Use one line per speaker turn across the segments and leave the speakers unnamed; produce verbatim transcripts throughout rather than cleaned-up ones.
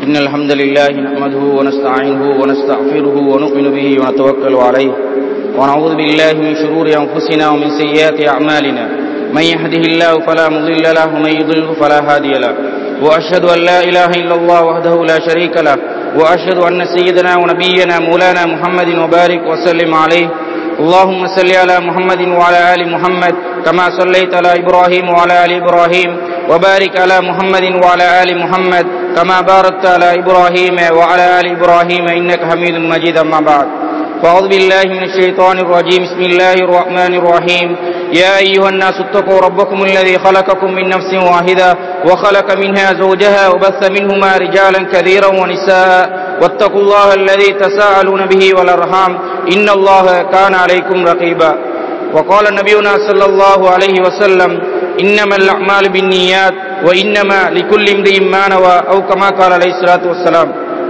إن الحمد لله نحمده ونستعينه ونستغفره ونؤمن به ونتوكل عليه ونعوذ بالله من شرور أنفسنا ومن سيئات أعمالنا من يهده الله فلا مضل له ومن يضلل فلا هادي له وأشهد أن لا إله إلا الله وحده لا شريك له وأشهد أن سيدنا ونبينا مولانا محمد وبارك وسلم عليه اللهم صل على محمد وعلى آل محمد كما صليت على إبراهيم وعلى آل إبراهيم وبارك على محمد وعلى آل محمد كما باركت على إبراهيم وعلى آل إبراهيم إنك حميد مجيد. أما بعد فأعوذ بالله من الشيطان الرجيم. بسم الله الرحمن الرحيم. يا أيها الناس اتقوا ربكم الذي خلقكم من نفس واحدة وخلق منها زوجها وبث منهما رجالا كثيرا ونساء واتقوا الله الذي تساءلون به والأرحام إن الله كان عليكم رقيبا. وقال نبينا صلى الله عليه وسلم إنما الأعمال بالنيات وإنما لكل امرئ ما نوى أو كما قال عليه الصلاة والسلام.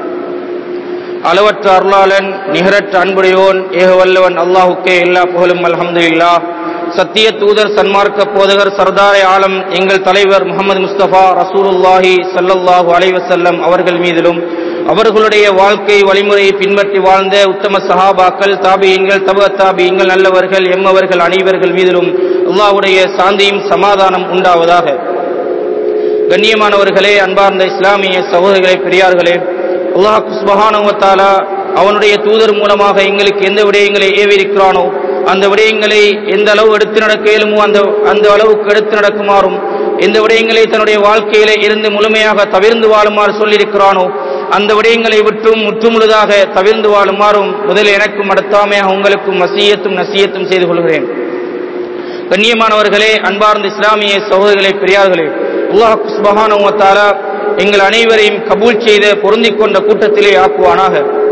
அளவற்ற அருளாளன் நிகரற்ற அன்புடையோன் ஏகவல்லவன் அல்லாஹுக்கே எல்லா புகழும் அல்ஹம்துலில்லாஹ். சத்திய தூதர் சன்மார்க்க போதகர் சர்தாரே ஆலம் எங்கள் தலைவர் முஹம்மது முஸ்தபா ரசூலுல்லாஹி ஸல்லல்லாஹு அலைஹி வஸல்லம் அவர்கள் மீதிலும் அவர்களுடைய வாழ்க்கை வழிமுறையை பின்பற்றி வாழ்ந்த உத்தம சஹாபாக்கள் தாபியீன்கள் தப தாபியீன்கள் நல்லவர்கள் எம்மவர்கள் அனைவர்கள் மீதிலும் அல்லாஹ்வுடைய சாந்தியும் சமாதானம் உண்டாவதாக. கண்ணியமானவர்களே, அன்பார்ந்த இஸ்லாமிய சகோதரர்களே, பெரியார்களே, அல்லாஹ் சுப்ஹானஹு வ தஆலா அவனுடைய தூதர் மூலமாக எங்களுக்கு எந்த விடயங்களை ஏவிருக்கிறானோ அந்த விடயங்களை எந்த அளவு எடுத்து நடக்க இயலுமோ அந்த அந்த அளவுக்கு எடுத்து நடக்குமாறும், எந்த விடயங்களை தன்னுடைய வாழ்க்கையில இருந்து முழுமையாக தவிர்ந்து வாழுமாறு சொல்லியிருக்கிறானோ அந்த விடயங்களை விட்டும் முற்றுமுழுதாக தவிர்ந்து வாழுமாறும் முதலில் எனக்கும் அடுத்தாமையாக உங்களுக்கும் வசியத்தும் நசியத்தும் செய்து கொள்கிறேன். கண்ணியமானவர்களே, அன்பார்ந்த இஸ்லாமிய சகோதரர்களே, பெரியார்களே, அல்லாஹ் சுப்ஹானஹு வ தஆலா எங்கள் அனைவரையும் கபூல் செய்த பொருந்திக் கொண்ட கூட்டத்திலே ஆக்குவானாக.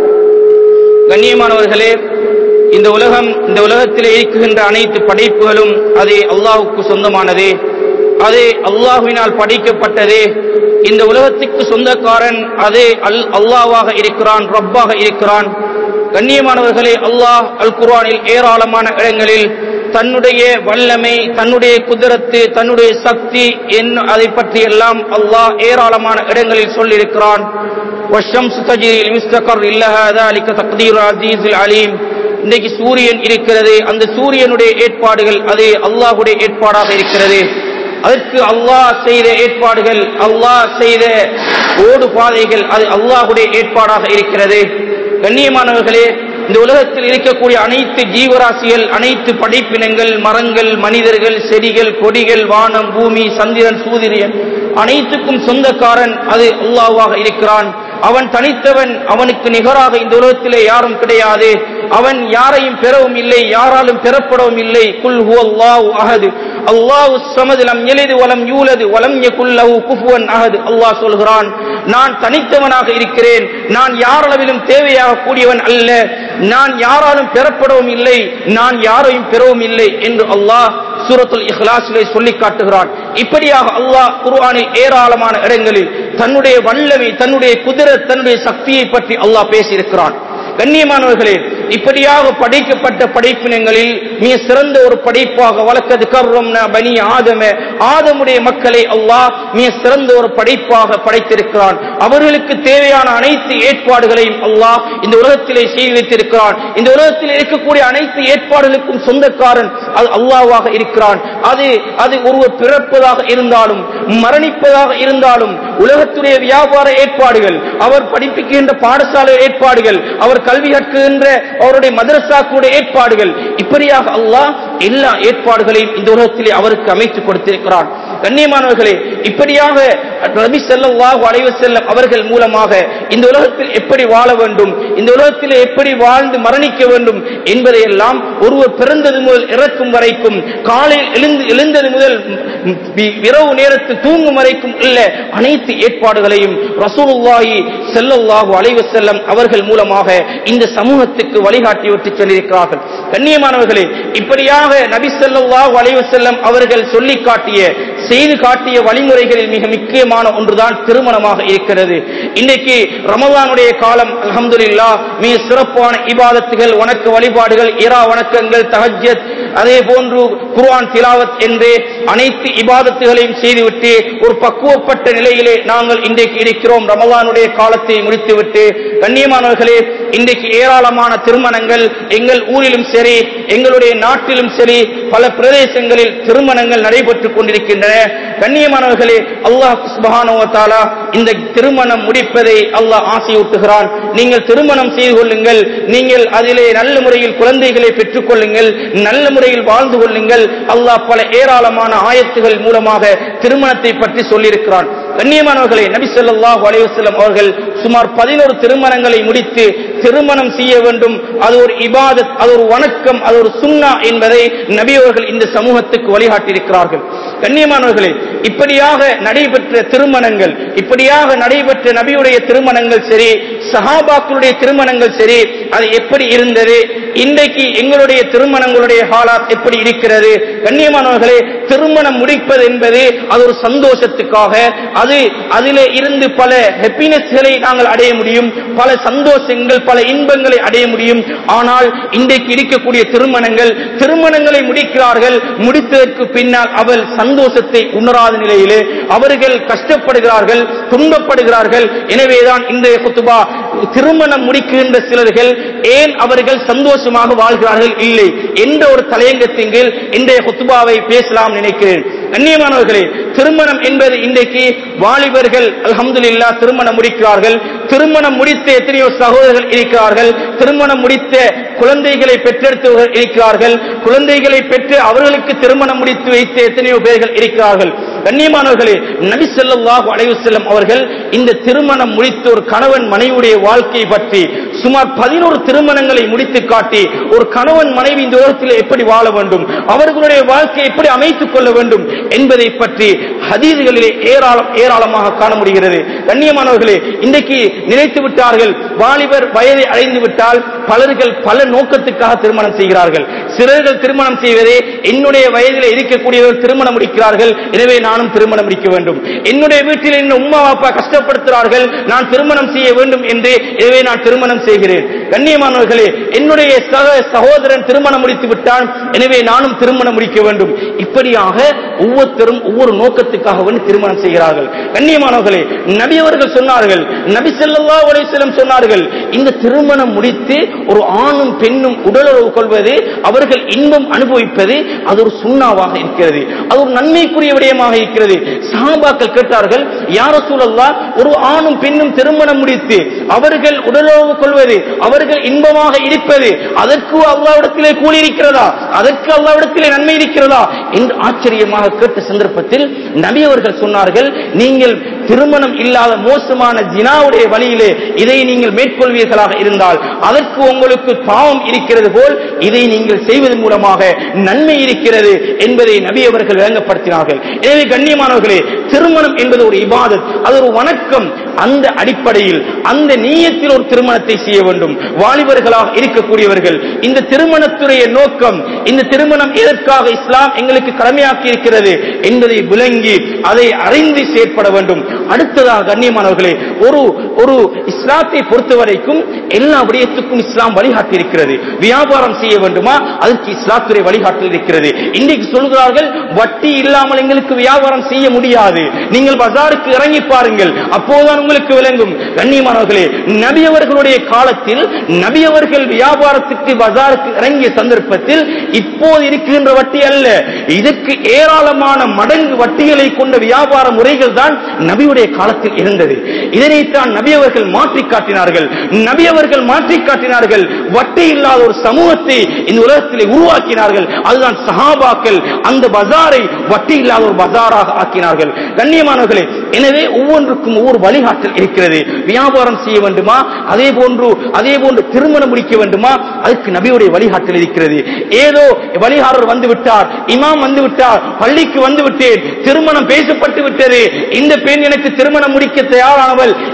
கண்ணியமானவர்களே, இந்த உலகம் இந்த உலகத்திலே இருக்கின்ற அனைத்து படைப்புகளும் அது அல்லாஹுக்கு சொந்தமானதே, அது அல்லாஹுவினால் படைக்கப்பட்டதே. இந்த உலகத்துக்கு சொந்தக்காரன் அதே அல் அல்லாஹ்வாக இருக்கிறான், ரப்பாக இருக்கிறான். கண்ணியமானவர்களே, அல்லாஹ் அல் குர்ஆனில் ஏராளமான இடங்களில் தன்னுடைய வல்லமை, தன்னுடைய குதிரத்து, தன்னுடைய சக்தி என்ன அதை பற்றி எல்லாம் அல்லாஹ் ஏராளமான இடங்களில் சொல்லியிருக்கிறான். வஷம்சு தஜ்ரி லிமுஸ்தகர் இல்லஹா ذلك تقدير العزيز العليم. இன்றைக்கு சூரியன் இருக்கிறது, அந்த சூரியனுடைய ஏற்பாடுகள் அது அல்லாஹ்வுடைய ஏற்பாடாக இருக்கிறது. அதற்கு அல்லாஹ் செய்த ஏற்பாடுகள், அல்லாஹ் செய்த ஓடு பாதைகள் அது அல்லாஹ்வுடைய ஏற்பாடாக இருக்கிறது. கண்ணியமானவர்களே, இந்த உலகத்தில் இருக்கக்கூடிய அனைத்து ஜீவராசிகள், அனைத்து படைப்பினங்கள், மரங்கள், மனிதர்கள், செடிகள், கொடிகள், வானம், பூமி, சந்திரன், சூரியன் அனைத்துக்கும் சொந்தக்காரன் அது அல்லாஹ்வாக இருக்கிறான். அவன் தனித்தவன், அவனுக்கு நிகராக இந்த உலகத்திலே யாரும் கிடையாது. அவன் யாரையும் பெறவும் இல்லை, யாராலும் பெறப்படவும் இல்லை. குல் ஹுவல்லாஹு அஹத் அல்லாஹு ஸமத் லம் யலித் வலம் யூலத் வலம் யகுல் லஹு குஃபுவன் அஹத். அல்லாஹ் சொல்கிறான், நான் தனித்தவனாக இருக்கிறேன், நான் யாரளவிலும் தேவையாக கூடியவன் அல்ல, நான் யாராலும் பெறப்படவும் இல்லை, நான் யாரையும் பெறவும் இல்லை என்று அல்லாஹ் சூரத்துல் இஹ்லாஸிலே சொல்லி காட்டுகிறான். இப்படியாக அல்லாஹ் குர்ஆனில் ஏராளமான இடங்களில் தன்னுடைய வல்லமை, தன்னுடைய குதிரத், தன்னுடைய சக்தியை பற்றி அல்லாஹ் பேசியிருக்கிறான். கண்ணியமானவர்களே, இப்படியாக படைக்கப்பட்ட படைப்பினங்களில் மிக சிறந்த ஒரு படைப்பாக வலக்கத் கர்ரம்னா பனி ஆதம, ஆதமுடைய மக்களை அல்லாஹ் மிக சிறந்த ஒரு படைப்பாக படைத்திருக்கிறான். அவர்களுக்கு தேவையான அனைத்து ஏற்பாடுகளையும் அல்லாஹ் இந்த உலகத்திலே செய்து வைத்திருக்கிறான். இந்த உலகத்தில் இருக்கக்கூடிய அனைத்து ஏற்பாடுகளுக்கும் சொந்தக்காரன் அது அல்லாஹ்வாக இருக்கிறான். அது அது ஒருவர் பிறப்பதாக இருந்தாலும் மரணிப்பதாக இருந்தாலும், உலகத்துடைய வியாபார ஏற்பாடுகள், அவர் படிப்பிக்கின்ற பாடசாலை ஏற்பாடுகள், அவர் கல்வி கற்கின்ற அவருடைய மதரசாக்குடைய ஏற்பாடுகள், இப்படியாக அல்லாஹ் எல்லா ஏற்பாடுகளையும் இந்த உலகத்திலே அவருக்கு அமைத்து கொடுத்திருக்கிறான். கண்ணியமானவர்களே, இப்படியாக நபி ஸல்லல்லாஹு அலைஹி வஸல்லம் அவர்கள் மூலமாக இந்த உலகத்தில் எப்படி வாழ வேண்டும், இந்த உலகத்தில் எப்படி வாழ்ந்து மரணிக்க வேண்டும் என்பதையெல்லாம் ஒருவர் பிறந்தது முதல் இறக்கும் வரைக்கும், காலையில் எழுந்து எழுந்தது முதல் இரவு நேரத்தில் தூங்கும் வரைக்கும் உள்ள அனைத்து ஏற்பாடுகளையும் ரசூலுல்லாஹி ஸல்லல்லாஹு அலைஹி வஸல்லம் அவர்கள் மூலமாக இந்த சமூகத்துக்கு வழிகாட்டி விட்டு சொல்லியிருக்கிறார்கள். கண்ணியமானவர்களே, இப்படியாக நபி ஸல்லல்லாஹு அலைஹி வஸல்லம் அவர்கள் சொல்லி காட்டிய செய்து காட்டிய வழிமுறைகளில் மிக முக்கியமான ஒன்றுதான் திருமணமாக இருக்கிறது. இன்றைக்கு ரமலானுடைய காலம், அல்ஹம்துலில்லாஹ், மிக சிறப்பான இபாதத்துகள், வணக்க வழிபாடுகள், இரா வணக்கங்கள், தஹஜ்ஜத், அதே போன்று குர்ஆன் திலாவத் என்று அனைத்து இபாதத்துகளையும் செய்துவிட்டு ஒரு பக்குவப்பட்ட நிலையிலே நாங்கள் இன்றைக்கு இருக்கிறோம். ரமலானுடைய காலத்தை முடித்துவிட்டு கண்ணியமானவர்களே, இன்றைக்கு ஏராளமான திருமணங்கள் எங்கள் ஊரிலும் சரி, எங்களுடைய நாட்டிலும் சரி, பல பிரதேசங்களில் திருமணங்கள் நடைபெற்றுக் கொண்டிருக்கின்றன. கண்ணியமானவர்களே, அல்லாஹ் சுப்ஹானஹு வ தஆலா இந்த திருமணம் முடிப்பதை அல்லாஹ் ஆசையூட்டுகிறான். நீங்கள் திருமணம் செய்து கொள்ளுங்கள், நீங்கள் அதிலே நல்ல முறையில் குழந்தைகளை பெற்றுக் கொள்ளுங்கள், நல்ல முறையில் வாழ்ந்து கொள்ளுங்கள். அல்லாஹ் பல ஏராளமான ஆயத்துகள் மூலமாக திருமணத்தை பற்றி சொல்லியிருக்கிறான். கண்ணியமானவர்களே, நபி ஸல்லல்லாஹு அலைஹி வஸல்லம் அவர்கள் சுமார் பதினொரு திருமணங்களை முடித்து திருமணம் செய்ய வேண்டும், அது ஒரு இபாதத், அது ஒரு வணக்கம், அது ஒரு சுன்னா என்பதை நபி அவர்கள் இந்த சமூகத்துக்கு வழிகாட்டியிருக்கிறார்கள். கண்ணியமானவர்களே, இப்படியாக நடைபெற்ற திருமணங்கள், இப்படியாக நடைபெற்ற நபியுடைய திருமணங்கள் சரி, சஹாபாக்களுடைய திருமணங்கள் சரி, அது எப்படி இருந்தது, இன்றைக்கு எங்களுடைய திருமணங்களுடைய ஹாலாத் எப்படி இருக்கிறது? கண்ணியமானவர்களே, திருமணம் முடிப்பது என்பது அது ஒரு சந்தோஷத்துக்காக, அது அதிலே இருந்து பல ஹாப்பினஸ்களை நாங்கள் அடைய முடியும், பல சந்தோஷங்கள், பல இன்பங்களை அடைய முடியும். ஆனால் இன்றைக்கு இருக்கக்கூடிய திருமணங்கள் திருமணங்களை முடிக்கிறார்கள், முடித்ததற்கு பின்னால் அவள் சந்தோஷத்தை உணராத நிலையிலே அவர்கள் கஷ்டப்படுகிறார்கள், துன்பப்படுகிறார்கள். எனவேதான் இன்றைய குத்துபா, திருமணம் முடிக்கின்ற சிலர்கள் ஏன் அவர்கள் சந்தோஷமாக வாழ்கிறார்கள் இல்லை என்ற ஒரு தலையங்கத்தின் கீழ் இன்றைய குத்துபாவை பேசலாம் நினைக்கிறேன். கண்ணியமானவர்களே, திருமணம் என்பது இன்றைக்கு வாலிபர்கள் அல்ஹம்துலில்லாஹ் திருமணம் முடிக்கிறார்கள். திருமணம் முடித்த எத்தனையோ சகோதரர்கள் இருக்கிறார்கள், திருமணம் முடித்த குழந்தைகளை பெற்றெடுத்தவர்கள் இருக்கிறார்கள், குழந்தைகளை பெற்று அவர்களுக்கு திருமணம் முடித்து வைத்த எத்தனையோ பேர்கள் இருக்கிறார்கள். கண்ணியமானவர்களே, நபி ஸல்லல்லாஹு அலைஹி வஸல்லம் அவர்கள் இந்த திருமணம் முடித்த ஒரு கணவன் மனைவியுடைய வாழ்க்கையை பற்றி சுமார் பதினோரு திருமணங்களை முடித்து காட்டி ஒரு கணவன் மனைவி இந்த உலகத்தில் எப்படி வாழ வேண்டும், அவர்களுடைய வாழ்க்கையை எப்படி அமைத்துக் கொள்ள வேண்டும் என்பதை பற்றி ஹதீஸ்களிலே ஏராளம் ஏராளமாக காண முடிகிறது. கண்ணியமானவர்களே, இன்றைக்கு நினைத்து விட்டார்கள், வாலிபர் வயதை அடைந்து விட்டால் பலர்கள் பல நோக்கத்துக்காக திருமணம் செய்கிறார்கள். சிலர்கள் திருமணம் செய்வதே என்னுடைய வயதில் இருக்கக்கூடியவர்கள் திருமணம் முடிக்கிறார்கள், எனவே நானும் திருமணம் முடிக்க வேண்டும். என்னுடைய வீட்டில் என்ன உம்மா அப்பா கஷ்டப்படுத்துகிறார்கள், நான் திருமணம் செய்ய வேண்டும் என்று, எனவே நான் திருமணம் செய்கிறேன். கண்ணியமானவர்களே, என்னுடைய சக சகோதரன் திருமணம் முடித்து விட்டான், எனவே நானும் திருமணம் முடிக்க வேண்டும். இப்படியாக ஒவ்வொருத்தரும் ஒவ்வொரு நோக்கத்துக்காக திருமணம் செய்கிறார்கள். கண்ணியமானவர்களே, நபி அவர்கள் சொன்னார்கள், நபி ஸல்லல்லாஹு அலைஹி வஸல்லம் சொன்னார்கள், இந்த திருமணம் முடித்து ஒரு ஆணும் பெண்ணும் உடலுறவு கொள்வது, அவர்கள் இன்பம் அனுபவிப்பது, அது ஒரு சுன்னாவாக இருக்கிறது, அது ஒரு நன்மைக்குரிய விடயமாக இருக்கிறது. சஹாபாக்கள் கேட்டார்கள், யா ரசூலல்லாஹ், ஒரு ஆணும் பெண்ணும் திருமணம் முடித்து அவர்கள் உடலுறவு கொள்வது, அவர்கள் இன்பமாக இருப்பது, அதற்கு அல்லாஹ்விடத்திலே கூலி இருக்கிறதா, அதற்கு அல்லாஹ்விடத்திலே நன்மை இருக்கிறதா என்று ஆச்சரியமாக கேட்ட சந்தர்ப்பத்தில் நபி அவர்கள் சொன்னார்கள், நீங்கள் திருமணம் இல்லாத மோசமான ஜினாவுடைய வழியிலே இதை நீங்கள் மேற்கொள்வீர்களாக இருந்தால் அதற்கு உங்களுக்கு பாவம் இருக்கிறது போல் இதை நீங்கள் செய்வதன் மூலமாக நன்மை இருக்கிறது என்பதை நபி அவர்கள் விளங்கப்படுத்தினார்கள். எனவே கண்ணியமானவர்களே, திருமணம் என்பது ஒரு இபாதத், அது ஒரு வணக்கம். அந்த அடிப்படையில் அந்த நீயத்தில் ஒரு திருமணத்தை செய்ய வேண்டும். வாலிபர்களாக இருக்கக்கூடியவர்கள் இந்த திருமணத்துடைய நோக்கம், இந்த திருமணம் எதற்காக இஸ்லாம் எங்களுக்கு கடமையாக்கி இருக்கிறது என்பதை விளங்கி அதை அறிந்து செயற்பட வேண்டும். அடுத்ததாக கண்ணியமானவர்களே, ஒரு ஒரு இஸ்லாத்தை பொறுத்தவரைக்கும் எல்லா விடயத்துக்கும் இஸ்லாம் வழிகாட்டி இருக்கிறது. வியாபாரம் செய்ய வேண்டுமா, அதற்கு இஸ்லாத்துடைய வழிகாட்டல் இருக்கிறது. இன்றைக்கு சொல்கிறார்கள், வட்டி இல்லாமல் எங்களுக்கு வியாபாரம் செய்ய முடியாது, நீங்கள் பஜாருக்கு இறங்கி பாருங்கள், அப்போதுதான் உங்களுக்கு விளங்கும். கண்ணியமானவர்களே, நபி அவர்களுடைய காலத்தில் நபி அவர்கள் வியாபாரத்துக்கு பஜாருக்கு இறங்கிய சந்தர்ப்பத்தில் இப்போது இருக்கின்ற வட்டி அல்ல, இதற்கு ஏராளமான மடங்கு வட்டிகளை கொண்ட வியாபார முறைகள் தான் நபியுடைய காலத்தில் இருந்தது. இதனைத்தான் நபி அவர்கள் மாற்றி காட்டினார்கள். நபி அவர்கள் மாற்றி காட்டினார்கள், வட்டி இல்லாத ஒரு சமூகத்தை இந்த உலகத்திலே உருவாக்கினார்கள். அதுதான் சஹாபாக்கள் அந்த பஜாரை வட்டி இல்லாத ஒரு பஜாராக ஆக்கினார்கள். கண்ணியமானவர்களே, எனவே ஒவ்வொன்றுக்கும் ஒவ்வொரு வழிகாட்டல் இருக்கிறது. வியாபாரம் செய்ய வேண்டுமா, அதே போன்று அதே போன்று திருமணம் முடிக்க வேண்டுமா, அதுக்கு நபியுடைய வழிகாட்டல் இருக்கிறது. ஏதோ வழிகாரர் வந்து விட்டார், இமாம் வந்து விட்டார், பள்ளிக்கு வந்து விட்டேன், திருமணம் பேசப்பட்டு விட்டது, இந்த பெண் எனக்கு திருமணம் முடிக்க தயாரானவள்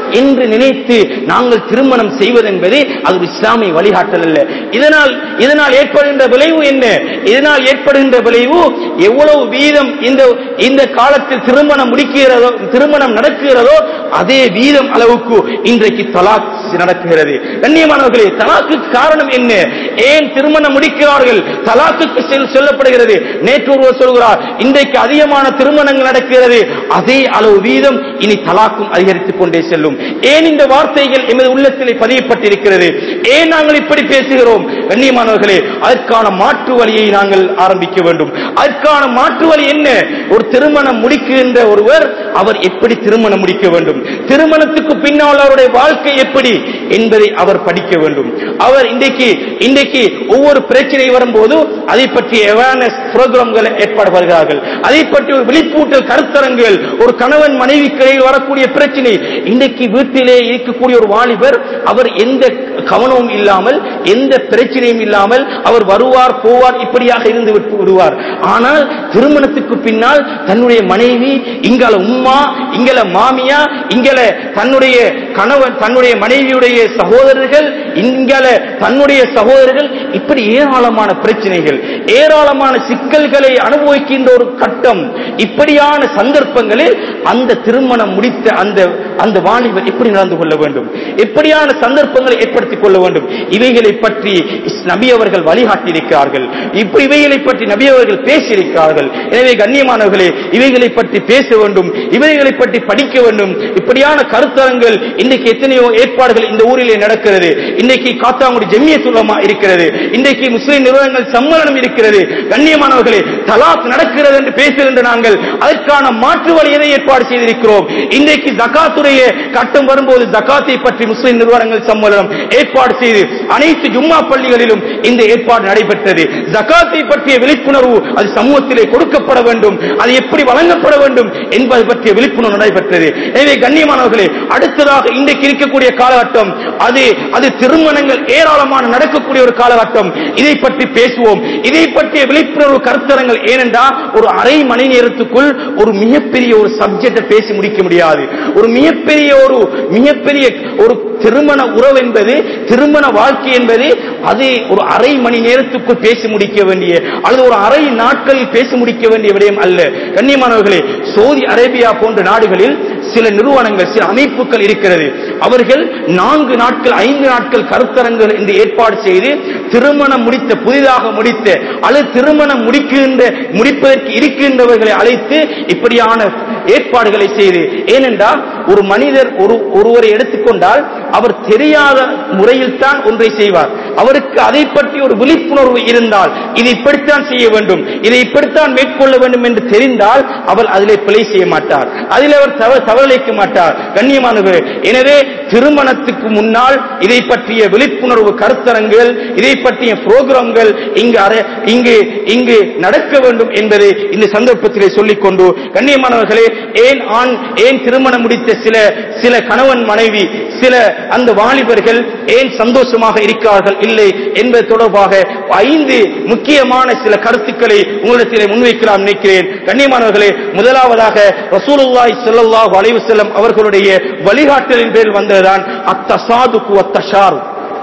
என்று நினைத்து நாங்கள் திருமணம் செய்வதென்பது அது ஒரு இஸ்லாமிய வழிகாட்டல் அல்ல. இதனால் இதனால் ஏற்படுகின்ற விளைவு என்ன? இதனால் ஏற்படுகின்ற விளைவு எவ்வளவு வீதம் இந்த இந்த காலத்தில் திருமணம் முடிக்கிறதோ திருமணம் நடக்கிறதோ அதே வீதம் அளவுக்கு இன்றைக்கு தலாக் நடக்கிறது. கண்ணியமானவர்களே, தலாக்கு காரணம் என்ன? ஏன் திருமணம் முடிக்கிறார்கள்? தலாக்குக்கு சொல்லப்படுகிறது. நேற்று ஒருவர் சொல்கிறார், இன்றைக்கு அதிகமான திருமணங்கள் நடக்கிறது, அதே அளவு வீதம் இனி தலாக்கும் அதிகரித்துக் கொண்டே செல்லும். ஏன் இந்த வார்த்தைகள் எமது உள்ளத்திலே பதியப்பட்டிருக்கிறது? ஏன் நாங்கள் இப்படி பேசுகிறோம்? கண்ணியமானவர்களே, அதற்கான மாற்று வழியை நாங்கள் ஆரம்பிக்க வேண்டும். அதற்கான மாற்று வழி என்ன? ஒரு திருமணம் முடிக்கின்ற ஒருவர் அவர் எப்படி திருமணம் முடிக்க வேண்டும், திருமணத்துக்கு பின்னால் அவருடைய வாழ்க்கை எப்படி என்பதை அவர் படிக்க வேண்டும். அவர் இன்றைக்கு இன்றைக்கு ஒவ்வொரு பிரச்சனை வரும்போது அதை பற்றிய அவேர்னஸ் புரோகிராம்களை ஏற்பாடு வருகிறார்கள். அதை பற்றி ஒரு விழிப்பூட்டல் கருத்தரங்குகள், ஒரு கணவன் மனைவிக்கிடையில் வரக்கூடிய பிரச்சனை. இன்றைக்கு வீட்டிலே இருக்கக்கூடிய ஒரு வாலிபர் அவர் எந்த கவனமும் இல்லாமல் எந்த பிரச்சனையும் இல்லாமல் அவர் வருவார் போவார் இப்படியாக இருந்து விடுவார். ஆனால் திருமணத்துக்கு பின்னால் தன்னுடைய மனைவி இங்கல உம்மா இங்கல மாமியா இங்கல தன்னுடைய கணவன் தன்னுடைய மனைவியுடைய சகோதரர்கள் இங்கல தன்னுடைய சகோதரர்கள் இப்படி ஏராளமான பிரச்சனைகள் ஏராளமான சிக்கல்களை அனுபவிக்கின்ற ஒரு கட்டம். இப்படியான சந்தர்ப்பங்களில் அந்த திருமணம் முடித்த அந்த அந்த வாலிபர் எப்படி நடந்து கொள்ள வேண்டும், எப்படியான சந்தர்ப்பங்களை ஏற்படுத்திக் கொள்ள வேண்டும், இவைகளை பற்றி நபி அவர்கள் வழிகாட்டியிருக்கிறார்கள். இப்ப இவைகளை பற்றி நபி அவர்கள் பேசியிருக்கிறார்கள். எனவே கண்ணியமானவர்களே, இவைகளை பற்றி பேச வேண்டும், இவைகளை பற்றி படிக்க வேண்டும். இப்படியான கருத்தரங்கள் இன்றைக்கு எத்தனையோ ஏற்பாடுகள் இந்த ஊரிலே நடக்கிறது. இன்றைக்கு காத்தாங்குடி ஜம்மியத்துல் உலமா இருக்கிறது, இன்றைக்கு முஸ்லிம் நிறுவனங்கள் சம்மேளனம் இருக்கிறது. கண்ணியமானவர்களே, தலாக் நடக்கிறது என்று பேசுகின்ற நாங்கள் அதற்கான மாற்று வழியை ஏற்பாடு செய்திருக்கிறோம். இன்றைக்கு ஜகாத்துடைய கட்டம் வரும்போது ஜகாத்தை பற்றி முஸ்லிம் நிறுவனங்கள் சம்மேளனம் ஏற்பாடு செய்து அனைத்து ஜும்மா பள்ளிகளிலும் இந்த ஏற்பாடு நடைபெற்றது. ஜகாத்தை பற்றிய விழிப்புணர்வு அது சமூகத்திலே கொடுக்கப்பட வேண்டும், அது எப்படி வழங்கப்பட வேண்டும் என்பது பற்றிய விழிப்புணர்வு நடைபெற்றது. எனவே கண்ணியமானவர்களே, அடுத்ததாக இன்றைக்கு இருக்கக்கூடிய காலகட்டம் அது அது திருமணங்கள் ஏராளமான நடக்கக்கூடிய ஒரு காலகட்டம். இதை பற்றி பேசுவோம், இதை பற்றிய விழிப்புணர்வு கருத்தரங்கள். ஏனென்றால் ஒரு அரை மணி நேரத்துக்குள் ஒரு மிகப்பெரிய ஒரு சப்ஜெக்டை பேசி முடிக்க முடியாது. ஒரு மிகப்பெரிய ஒரு மிகப்பெரிய ஒரு திருமண உறவு என்பது, திருமண வாழ்க்கை என்பது அது ஒரு அரை மணி நேரத்துக்குள் பேசி முடிக்க வேண்டிய அல்லது ஒரு அரை நாட்களில் பேசி முடிக்க வேண்டிய விடயம் அல்ல. கண்ணியமானவர்களே, சவுதி அரேபியா போன்ற நாடுகளில் சில நிறுவனங்கள் சில அமைப்புகள் இருக்கிறது. அவர்கள் நான்கு நாட்கள் ஐந்து நாட்கள் கருத்தரங்குகள் என்று ஏற்பாடு செய்து திருமணம் முடித்த புதிதாக முடித்த அல்லது திருமணம் முடிக்கின்ற முடிப்பதற்கு இருக்கின்றவர்களை அழைத்து இப்படியான ஏற்பாடுகளை செய்து. ஏனென்றால் ஒரு மனிதர் ஒரு ஒருவரை எடுத்துக்கொண்டால் அவர் தெரியாத முறையில் தான் ஒன்றை செய்வார். அவருக்கு அதை பற்றி ஒரு விழிப்புணர்வு இருந்தால் இதை இப்படித்தான் செய்ய வேண்டும், இதை இப்படித்தான் மேற்கொள்ள வேண்டும் என்று தெரிந்தால் அவர் அதிலே பிழை செய்ய மாட்டார், அதில் அவர் தவறளிக்க மாட்டார். கண்ணியமானவர், எனவே திருமணத்துக்கு முன்னால் இதை பற்றிய விழிப்புணர்வு கருத்தரங்குகள், இதை பற்றிய புரோகிராம்கள் இங்கு இங்கு இங்கு நடக்க வேண்டும் என்பதை இந்த சந்தர்ப்பத்திலே சொல்லிக்கொண்டு, கண்ணியமானவர்களே, ஏன் ஆண் ஏன் திருமணம் முடித்த சில சில கணவன் மனைவி சில அந்த வாலிபர்கள் ஏன் சந்தோஷமாக இருக்கிறார்கள் இல்லை என்பது தொடர்பாக ஐந்து முக்கியமான சில கருத்துக்களை உங்களிடத்திலே முன்வைக்கலாம் நினைக்கிறேன். கண்ணியமானவர்களே, முதலாவதாக ரசூலுல்லாஹி ஸல்லல்லாஹு அலைஹி வஸல்லம் அவர்களுடைய வழிகாட்டலின் பேரில் வந்ததுதான் அத்தசாதுகு வத்தஷாரு.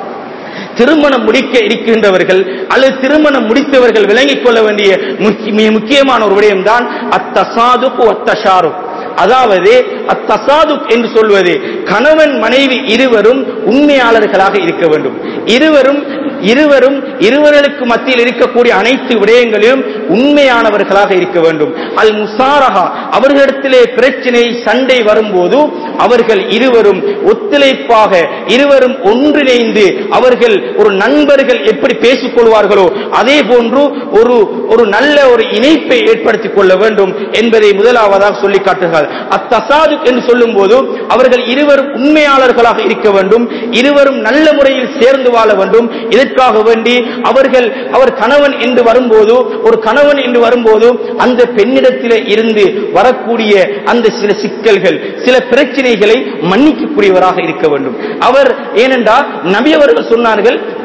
திருமணம் முடிக்க இருக்கின்றவர்கள் அல்லது திருமணம் முடித்தவர்கள் விளங்கிக் கொள்ள வேண்டிய மிக முக்கியமான ஒரு விடயம் தான் அத்தசாதுகு வத்தஷாரு. அதாவது அத்தசாதுக் என்று சொல்வது கணவன் மனைவி இருவரும் உண்மையாளர்களாக இருக்க வேண்டும். இருவரும் இருவரும் இருவர்களுக்கு மத்தியில் இருக்கக்கூடிய அனைத்து விடயங்களிலும் உண்மையானவர்களாக இருக்க வேண்டும். அல் முசாரஹா, அவர்களிடத்திலே பிரச்சனை சண்டை வரும்போது அவர்கள் இருவரும் ஒத்துழைப்பாக இருவரும் ஒன்றிணைந்து அவர்கள் ஒரு நண்பர்கள் எப்படி பேசிக் கொள்வார்களோ அதே போன்று ஒரு ஒரு நல்ல ஒரு இணைப்பை ஏற்படுத்திக் கொள்ள வேண்டும் என்பதை முதலாவதாக சொல்லி காட்டுகிறார். அத்தசாதுக் என்று சொல்லும் போது அவர்கள் இருவரும் உண்மையாளர்களாக இருக்க வேண்டும், இருவரும் நல்ல முறையில் சேர்ந்து வாழ வேண்டும். இதற்காக வேண்டி அவர்கள் அவர் கணவன் என்று வரும்போது ஒரு கணவன் என்று வரும்போது அந்த பெண்ணிடத்திலே இருந்து வரக்கூடிய அந்த சில சிக்கல்கள் சில பிரச்சனைகளை மன்னிக்கக்கூடியவராக இருக்க வேண்டும். அவர் ஏனென்றால் நபி அவர்கள் சொன்னார்கள்,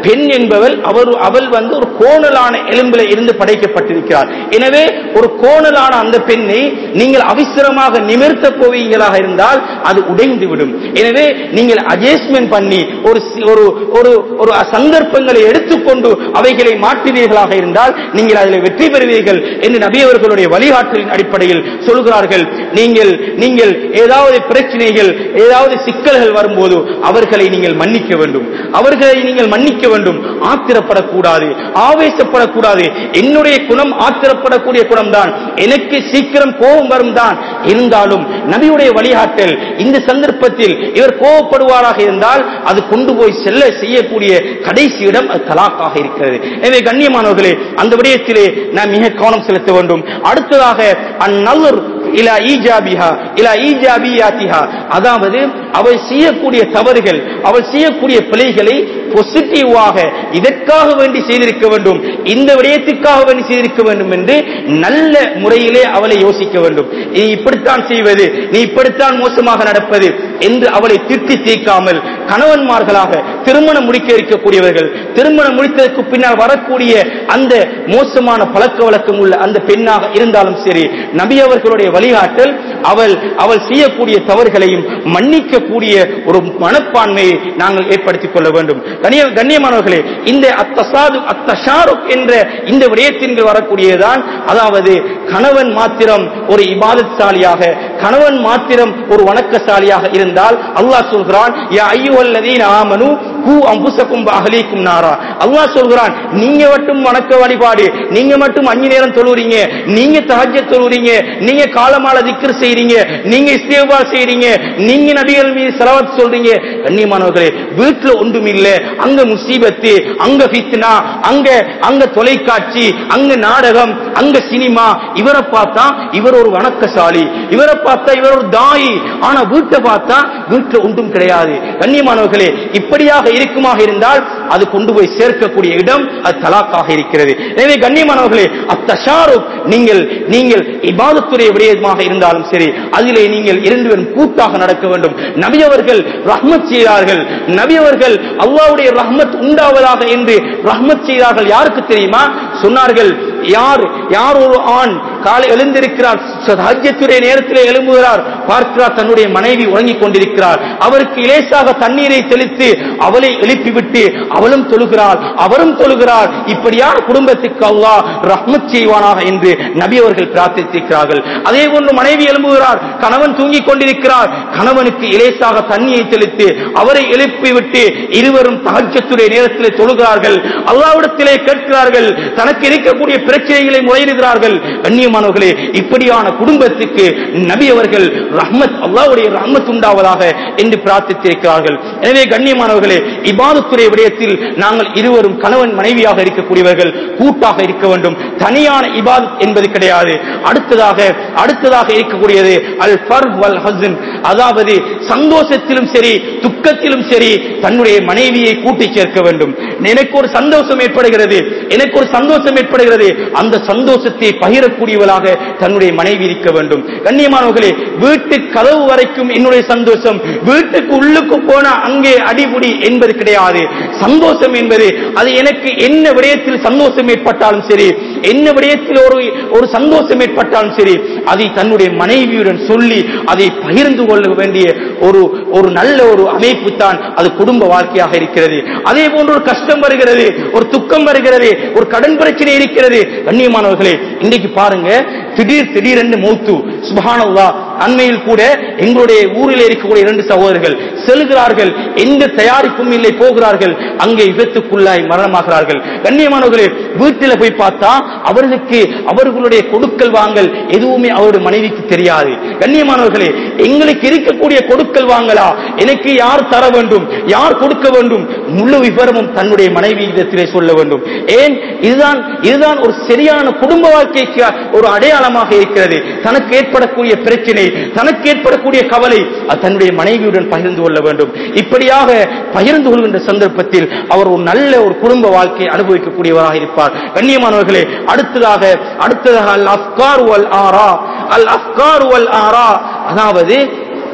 பெண் என்பவள் அவர் அவள் வந்து ஒரு கோணலான எலும்பில இருந்து படைக்கப்பட்டிருக்கிறார். எனவே ஒரு கோணலான அந்த பெண்ணை நீங்கள் அவசரமாக நிமிர்த்த போவீங்களாக இருந்தால் அது உடைந்துவிடும். எனவே நீங்கள் அட்ஜஸ்ட்மென்ட் பண்ணி ஒரு ஒரு ஒரு சந்தர்ப்பங்களை எடுத்துக்கொண்டு அவைகளை மாற்றுவீர்களாக இருந்தால் நீங்கள் அதில் வெற்றி பெறுவீர்கள் என்று நபி அவர்களுடைய வழிகாட்டலின் அடிப்படையில் சொல்கிறார்கள். நீங்கள் நீங்கள் ஏதாவது பிரச்சனைகள் ஏதாவது சிக்கல்கள் வரும்போது அவர்களை நீங்கள் மன்னிக்க வேண்டும். அவர்களை நீங்கள் மன்னிக்க வேண்டும். ஆத்திரப்படக்கூடாது, ஆவேசப்படக்கூடாது. என்னுடைய குணம் ஆத்திரப்படக்கூடிய குணம் தான், எனக்கு சீக்கிரம் கோபம் வரும் தான். இருந்தாலும் நபியுடைய வழிகாட்டல் இந்த சந்தர்ப்பத்தில் இவர் கோபப்படுவாராக இருந்தால் அது கொண்டு போய் செல்ல செய்யக்கூடிய கடைசி இடம் அது தலாக்காக இருக்கிறது. எனவே கண்ணியமானவர்களே, அந்த விடயத்திலே நாம் மிக கவனம் செலுத்த வேண்டும். அடுத்ததாக அந்நல்லர் இலா ஈஜாபிஹா இலா ஈஜாபியாத்திஹா, அதாவது அவள் செய்யக்கூடிய தவறுகள், அவள் செய்யக்கூடிய பிழைகளை பாசிட்டிவாக இதற்காக வேண்டி செய்திருக்க வேண்டும், இந்த விடயத்திற்காக வேண்டி செய்திருக்க வேண்டும் என்று நல்ல முறையிலே அவளை யோசிக்க வேண்டும். நீ இப்படித்தான் செய்வது, நீ இப்படித்தான் மோசமாக நடப்பது என்று அவளை திட்டி தீர்க்காமல், கணவன்மார்களாக திருமணம் முடிக்க இருக்கக்கூடியவர்கள், திருமணம் முடித்ததற்கு பின்னால் வரக்கூடிய அந்த மோசமான பழக்க வழக்கம் உள்ள அந்த பெண்ணாக இருந்தாலும் சரி, நபி அவர்களுடைய வழிகாட்டல் அவள் அவள் செய்யக்கூடிய தவறுகளையும் மன்னிக்கக்கூடிய ஒரு மனப்பான்மையை நாங்கள் ஏற்படுத்திக் கொள்ள வேண்டும். கண்ணியமானவர்களே, இந்த அத்தசாது அத்தஷாருக் என்ற இந்த விடயத்தின் வரக்கூடியதான், அதாவது கணவன் மாத்திரம் ஒரு இபாதத்சாலியாக, கணவன் மாத்திரம் ஒரு வணக்கசாலியாக இருந்தால் அல்லாஹ் சொல்கிறான், யா அய்யுஹல்லதீன ஆமனு கூ அன்ஃபுஸக்கும் வஅஹ்லீக்கும் நாரா. அல்லாஹ் சொல்கிறான், நீங்க மட்டும் வணக்க வழிபாடு, நீங்க மட்டும் அஞ்சு நேரம் தொழுறீங்க, நீங்க தஹஜ்ஜத் தொழுறீங்க, நீங்க காலமால திக்ர் செய்றீங்க, நீங்க இஸ்திக்பார் செய்றீங்க, நீங்க நபிகள் மீது ஸலவாத் சொல்றீங்க. கண்ணியமானவர்களே, வீட்டுல ஒன்றும் இல்ல, அங்க முசீபத்து, அங்க ஃபித்னா, அங்க அங்க தொலைக்காட்சி, அங்க நாடகம், அங்க சினிமா. இவரை பார்த்தா இவர் ஒரு வணக்கசாலி, இவரை பார்த்தா இவர் ஒரு தாயி, ஆனா வீட்டை பார்த்தா வீட்டுல ஒன்றும் கிடையாது. கண்ணியமானவர்களே, இப்படியாக இருக்குமாக இருந்தால் அது கொண்டு போய் சேர்க்கக்கூடிய இடம் அது தலாக்காக இருக்கிறது. எனவே கண்ணியமானவர்களே, அத்தஷாருக், நீங்கள் நீங்கள் இபாதத்துடைய விடயமாக இருந்தாலும் சரி, அதிலே நீங்கள் இரண்டு பேரும் கூட்டாக நடக்க வேண்டும். நபி அவர்கள் ரஹ்மத் செய்தார்கள். நபி அவர்கள் அல்லாஹ்வுடைய ரஹ்மத் உண்டாவதாக என்று ரஹ்மத் செய்தார்கள். யாருக்கு தெரியுமா? சொன்னார்கள், யார் யார் ஒரு ஆண் காலை எழுந்திருக்கிறார், தஹஜ்ஜுடைய நேரத்தில் எழும்புகிறார், பார்க்கிறார் தன்னுடைய மனைவி உறங்கிக் கொண்டிருக்கிறார், அவருக்கு இலேசாக தண்ணீரை தெளித்து அவளை எழுப்பிவிட்டு அவளும் தொழுகிறாள், அவரும் தொழுகிறார், இப்படியான குடும்பத்துக்கு அல்லாஹ் ரஹ்மத் செய்வானாக என்று நபி அவர்கள் பிரார்த்தித்திருக்கிறார்கள். அதே போன்று மனைவி எழும்புகிறார், கணவன் தூங்கிக் கொண்டிருக்கிறார், கணவனுக்கு இலேசாக தண்ணீரை தெளித்து அவரை எழுப்பிவிட்டு இருவரும் தஹஜ்ஜுடைய நேரத்தில் தொழுகிறார்கள், அல்லாஹ்விடத்திலே கேட்கிறார்கள், தனக்கு இருக்கக்கூடிய பிரச்சனைகளை முறையிடுகிறார்கள். கண்ணியமானவர்களே, இப்படியான குடும்பத்துக்கு நபி அவர்கள் ரஹ்மத், அல்லாஹ்வுடைய ரஹ்மத் உண்டாவதாக என்று பிரார்த்தித்திருக்கிறார்கள். எனவே கண்ணியமானவர்களே, இபாதத்துடைய விடயத்தில் நாங்கள் இருவரும் கணவன் மனைவியாக இருக்கக்கூடியவர்கள் கூட்டாக இருக்க வேண்டும். தனியான இபாதத் என்பது கிடையாது. அடுத்ததாக அடுத்ததாக இருக்கக்கூடியது அல் ஃபர்ஹ் வல் ஹஸ்ன், அதாவது சந்தோஷத்திலும் சரி துக்கத்திலும் சரி தன்னுடைய மனைவியை கூட்டி சேர்க்க வேண்டும். எனக்கு ஒரு சந்தோஷம் ஏற்படுகிறது, எனக்கு ஒரு சந்தோஷம் ஏற்படுகிறது, அந்த சந்தோஷத்தை பகிரக்கூடியவளாக தன்னுடைய மனைவி இருக்க வேண்டும். கண்ணியமானவர்களே, வீட்டு கதவு வரைக்கும் என்னுடைய சந்தோஷம், வீட்டுக்கு உள்ளுக்கு போன அங்கே அடிபுடி என்பது கிடையாது. சந்தோஷம் என்பது அது எனக்கு என்ன விடயத்தில் சந்தோஷம் ஏற்பட்டாலும் சரி, என்ன விடயத்தில் ஒரு ஒரு சந்தோஷம் ஏற்பட்டாலும் சரி, அதை தன்னுடைய மனைவியுடன் சொல்லி அதை பகிர்ந்து கொள்ள வேண்டிய ஒரு ஒரு நல்ல ஒரு அமைப்பு தான் அது குடும்ப வாழ்க்கையாக இருக்கிறது. அதே போன்று ஒரு கஷ்டம் வருகிறது, ஒரு துக்கம் வருகிறது, ஒரு கடன் பிரச்சனை இருக்கிறது. கண்ணியமானவர்களே, இன்றைக்கு பாருங்க, திடீர் திடீரென்று மௌத்து, சுப்ஹானல்லாஹ். அண்மையில் கூட எங்களுடைய ஊரில் இருக்கக்கூடிய இரண்டு சகோதரர்கள் செல்கிறார்கள், எந்த தயாரிப்பும் இல்லை, போகிறார்கள், அங்கே விபத்துக்குள்ளாய் மரணமாகிறார்கள். கண்ணியமானவர்களே, வீட்டில் போய் பார்த்தா அவர்களுக்கு அவர்களுடைய கொடுக்கல் வாங்கல் எதுவுமே அவருடைய மனைவிக்கு தெரியாது. கண்ணியமானவர்களே, எங்களுக்கு இருக்கக்கூடிய கொடுக்கல் வாங்கலா, எனக்கு யார் தர வேண்டும், யார் கொடுக்க வேண்டும், முழு விவரமும் தன்னுடைய மனைவி இடத்திலே சொல்ல வேண்டும். ஏன்? இதுதான் இதுதான் ஒரு சரியான குடும்ப வாழ்க்கைக்கு ஒரு அடையாளமாக இருக்கிறது. தனக்கு ஏற்படக்கூடிய பிரச்சனை, தனக்கு ஏற்படக்கூடிய கவலை தன்னுடைய மனைவியுடன் பகிர்ந்து கொள்ள வேண்டும். இப்படியாக பகிர்ந்து கொள்கின்ற சந்தர்ப்பத்தில் அவர் ஒரு நல்ல ஒரு குடும்ப வாழ்க்கை அனுபவிக்கக்கூடியவராக இருப்பார். கண்ணியமானவர்களே, அடுத்ததாக அடுத்ததாக அல் அஃப்கார் வல் ஆரா, அல் அஃப்கார் வல் ஆரா, அதாவது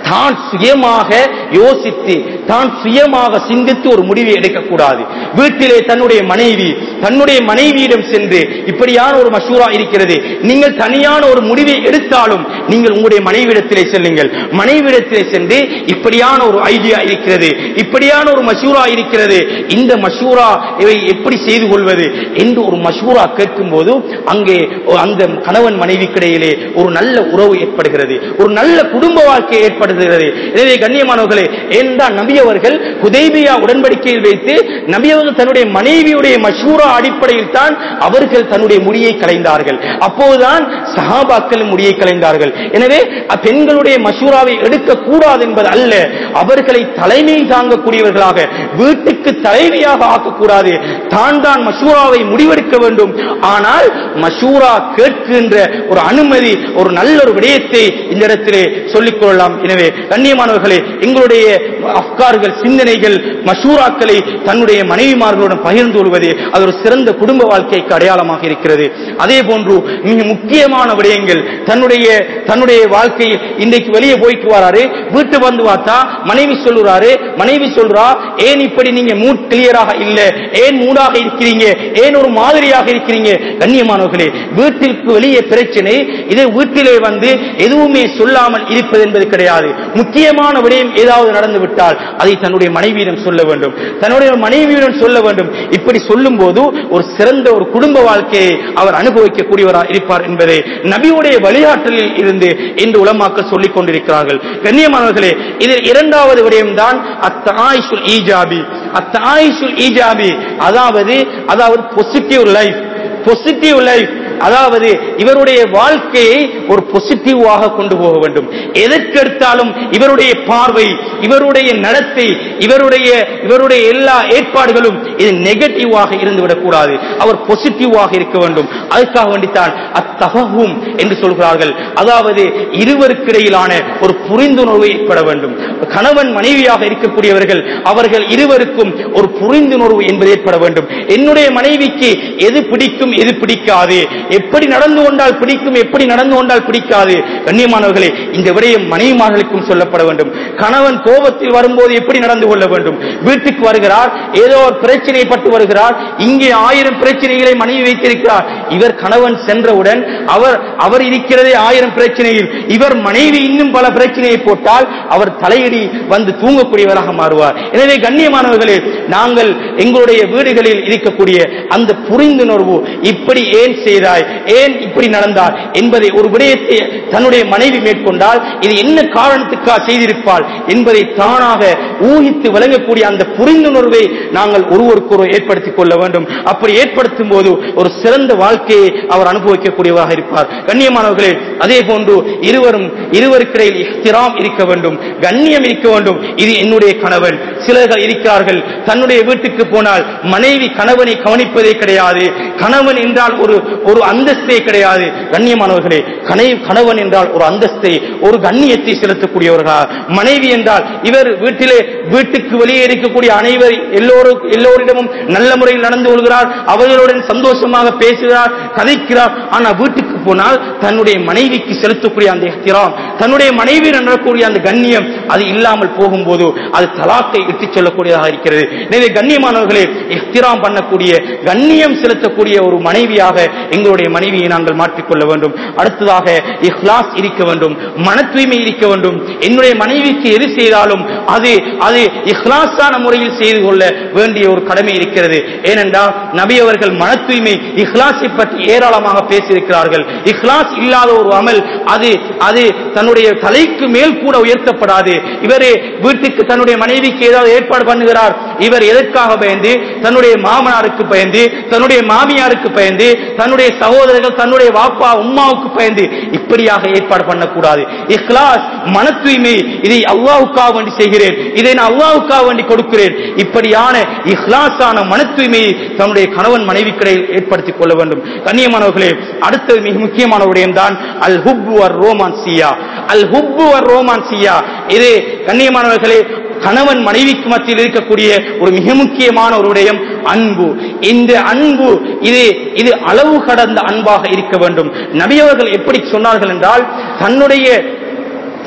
தான் சுயமாக யோசித்து தான் சுயமாக சிந்தித்து ஒரு முடிவை எடுக்கக்கூடாது. வீட்டிலே தன்னுடைய மனைவி தன்னுடைய மனைவியிடம் சென்று இப்படியான ஒரு மஷூரா இருக்கிறது, நீங்கள் தனியான ஒரு முடிவை எடுத்தாலும் நீங்கள் உங்களுடைய மனைவியிடத்திலே செல்லுங்கள். மனைவியிடத்திலே சென்று இப்படியான ஒரு ஐடியா இருக்கிறது, இப்படியான ஒரு மஷூரா இருக்கிறது, இந்த மஷூரா இவை எப்படி செய்து கொள்வது என்று ஒரு மஷூரா கேட்கும் போது அங்கே அந்த கணவன் மனைவிக்கிடையிலே ஒரு நல்ல உறவு ஏற்படுகிறது, ஒரு நல்ல குடும்ப வாழ்க்கை ஏற்படுகிறது. எனவே கண்ணியமானவர்களே, என்றால் நபி அவர்கள் ஹுதைபியா உடன்படிக்கையில் வைத்து நபி அவர்கள் தன்னுடைய மனைவியுடைய மஷூரா அடிப்படையில் தான் அவர்கள் தன்னுடைய முடியை கலைந்தார்கள். அப்போதுதான் சஹாபாக்கள் முடியை கலைந்தார்கள். எனவே பெண்களுடைய மஷூராவை எடுக்கக்கூடாது என்பது அல்ல, அவர்களை தலைமை தாங்கக்கூடியவர்களாக வீட்டுக்கு தலைவியாக ஆக்கக்கூடாது, தான் தான் மஷூராவை முடிவெடுக்க வேண்டும். ஆனால் மஷூரா கேட்கின்ற ஒரு அனுமதி, ஒரு நல்ல ஒரு விடயத்தை இந்த இடத்திலே சொல்லிக் கொள்ளலாம். எனவே கண்ணியமானவர்களே, எங்களுடைய அஃப்கார்கள் சிந்தனைகள் மஷூராக்களை தன்னுடைய மனைவிமார்களுடன் பகிர்ந்து கொள்வது அது ஒரு சிறந்த குடும்ப வாழ்க்கைக்கு அடையாளமாக இருக்கிறது. அதே போன்று மிக முக்கியமான விடயங்கள், தன்னுடைய தன்னுடைய வாழ்க்கையில் இன்றைக்கு வெளியே போயிட்டு வராரு, வீட்டு வந்து பார்த்தா மனைவி சொல்லுறாரு, மனைவி சொல்றா, ஏன் இப்படி நீங்க மூட் கிளியராக இல்ல, ஏன் மூடாக இருக்கிறீங்க, ஏன் ஒரு மாதிரியாக இருக்கிறீங்க. கண்ணியமானவர்களே, வீட்டிற்கு வெளியே பிரச்சனை, இதை வீட்டிலே வந்து எதுவுமே சொல்லாமல் இருப்பது என்பது கிடையாது. முக்கியமான விடயம் ஏதாவது நடந்து விட்டால் அதை தன்னுடைய மனைவியிடம் சொல்ல வேண்டும், தன்னுடைய மனைவியிடம் சொல்ல வேண்டும். இப்படி சொல்லும் போது ஒரு சிறந்த ஒரு குடும்ப வாழ்க்கையை அவர் அனுபவிக்கக்கூடியவராக இருப்பார் என்பதை நபியுடைய வழிகாட்டலில் இருந்து இந்த உலமாக்கள் சொல்லிக் கொண்டிருக்கிறார்கள். கண்ணியமானவர்களே, இதில் இரண்டாவது விடயம் தான் அத்தாயிஷுல் ஈஜாபி. அத்தாயிஷுல் ஈஜாபி அதாவது அதாவது பாசிட்டிவ் லைஃப், பாசிட்டிவ் லைஃப் அதாவது இவருடைய வாழ்க்கையை ஒரு பாசிட்டிவாக கொண்டு போக வேண்டும். எதற்கெடுத்தாலும் இவருடைய பார்வை, இவருடைய நடத்தை, இவருடைய இவருடைய எல்லா ஏற்பாடுகளும் இது நெகட்டிவாக இருந்துவிடக் கூடாது, அவர் பாசிட்டிவாக இருக்க வேண்டும். அதுக்காக வேண்டித்தான் அத்தஃபஹும் என்று சொல்கிறார்கள். அதாவது இருவருக்கிடையிலான ஒரு புரிந்துணர்வு ஏற்பட வேண்டும். கணவன் மனைவியாக இருக்கக்கூடியவர்கள் அவர்கள் இருவருக்கும் ஒரு புரிந்துணர்வு என்பது ஏற்பட வேண்டும். என்னுடைய மனைவிக்கு எது பிடிக்கும் எது பிடிக்காது, எப்படி நடந்து கொண்டால் பிடிக்கும் எப்படி நடந்து கொண்டால் பிடிக்காது. கண்ணியமானவர்களே, இந்த விடயம் மனைவிமார்களுக்கும் சொல்லப்பட வேண்டும். கணவன் கோபத்தில் வரும்போது எப்படி நடந்து கொள்ள வேண்டும். வீட்டுக்கு வருகிறார், ஏதோ ஒரு பிரச்சனை பட்டு வருகிறார், இங்கே ஆயிரம் பிரச்சனைகளை மனைவி வைத்திருக்கிறார். இவர் கணவன் சென்றவுடன் அவர் அவர் இருக்கிறதே ஆயிரம் பிரச்சனையில், இவர் மனைவி இன்னும் பல பிரச்சனையை போட்டால் அவர் தலையடி வந்து தூங்கக்கூடியவராக மாறுவார். எனவே கண்ணியமானவர்களே, நாங்கள் எங்களுடைய வீடுகளில் இருக்கக்கூடிய அந்த புரிந்துணர்வு, இப்படி ஏன் செய்தாய், ஏன் இப்படி நடந்தார் என்பதை ஒரு விடயத்தை தன்னுடைய மனைவி மேற்கொண்டால் இது என்ன காரணத்துக்காக செய்திருப்பாள் என்பதை தானாக ஊகித்து விளங்கக்கூடிய அந்த புரிந்துணர்வை நாங்கள் ஒருவருக்கொருவர் ஏற்படுத்திக் கொள்ள வேண்டும். அப்படி ஏற்படுத்தும் போது ஒரு சிறந்த வாழ்க்கையை அவர் அனுபவிக்கக்கூடியவராக இருப்பார். கண்ணியமானவர்களே, அதே போன்று இருவரும் இருவருக்கிடையில் இஹ்திராம் இருக்க வேண்டும், கண்ணியம் இருக்க வேண்டும். இது என்னுடைய கணவன். சிலர்கள் இருக்கிறார்கள், தன்னுடைய வீட்டுக்கு போனால் மனைவி கணவனை கவனிப்பதே கிடையாது, கணவன் என்றால் ஒரு ஒரு அந்தஸ்தே கிடையாது. கண்ணியமானவர்களே, கணவன் என்றால் ஒரு அந்தஸ்தை ஒரு கண்ணியத்தை செலுத்தக்கூடியவர்களாக, மனைவி என்றால் இவர் வீட்டிலே வீட்டுக்கு வெளியே இருக்கக்கூடிய அனைவர் எல்லோரும் எல்லோரிடமும் நல்ல முறையில் நடந்து கொள்கிறார், அவர்களுடன் சந்தோஷமாக பேசுகிறார், கதைக்கிறார். ஆனால் வீட்டுக்கு போனால் தன்னுடைய மனைவிக்கு செலுத்தக்கூடிய அந்த இஹ்திராம், தன்னுடைய மனைவி நடக்கக்கூடிய அந்த கண்ணியம் அது இல்லாமல் போகும்போது அது தலாக்கை இட்டுச் செல்லக்கூடியதாக இருக்கிறது. எனவே கண்ணியமானவர்களே, இஹ்திராம் பண்ணக்கூடிய கண்ணியம் செலுத்தக்கூடிய ஒரு மனைவியாக எங்களுடைய மனைவியை நாங்கள் மாற்றிக்கொள்ள வேண்டும். அடுத்ததாக இஹ்லாஸ் இருக்க வேண்டும், மன தூய்மை இருக்க வேண்டும். என்னுடைய மனைவிக்கு எது செய்தாலும் அது அது இஹ்லாஸான முறையில் செய்து கொள்ள வேண்டிய ஒரு கடமை இருக்கிறது. ஏனென்றால் நபி அவர்கள் மன தூய்மை இஹ்லாஸை பற்றி ஏராளமாக பேசியிருக்கிறார்கள். இஹ்லாஸ் இல்லாத ஒரு அமல் அது அது தன்னுடைய தலைக்கு மேல் கூட உயர்த்தப்படாது. இவரே வீட்டுக்கு தன்னுடைய மனைவிக்கு ஏதாவது ஏற்பாடு பண்ணுகிறார், இவர் எதற்காக பயந்து, தன்னுடைய மாமனாருக்கு பயந்து, தன்னுடைய மாமியாருக்கு பயந்து, தன்னுடைய சகோதரர்கள் தன்னுடைய வாப்பா உம்மாவுக்கு பயந்து இப்படியாக ஏற்பாடு பண்ணக்கூடாது. இஹ்லாஸ், மன தூய்மை, இதை அல்லாஹ்வுக்காக வேண்டி செய்கிறேன், இதை நான் அல்லாஹ்வுக்காக வேண்டி கொடுக்கிறேன், இப்படியான இஹ்லாஸான மன தூய்மையை தன்னுடைய கணவன் மனைவிக்கிடையில் ஏற்படுத்திக் கொள்ள வேண்டும். கண்ணியமானவர்களே, அடுத்தது மிக முக்கியமான விடயம் தான் அல் ஹுப்பு வர் ரோமான்சியா. அல் ஹுப்பு வர் ரோமான்சியா இது கண்ணியமானவர்களே கணவன் மனைவிக்கு மத்தியில் இருக்கக்கூடிய ஒரு மிக முக்கியமான ஒரு விடயம் அன்பு. இந்த அன்பு இது இது அளவு கடந்த அன்பாக இருக்க வேண்டும். நபி அவர்கள் எப்படி சொன்னார்கள் என்றால், தன்னுடைய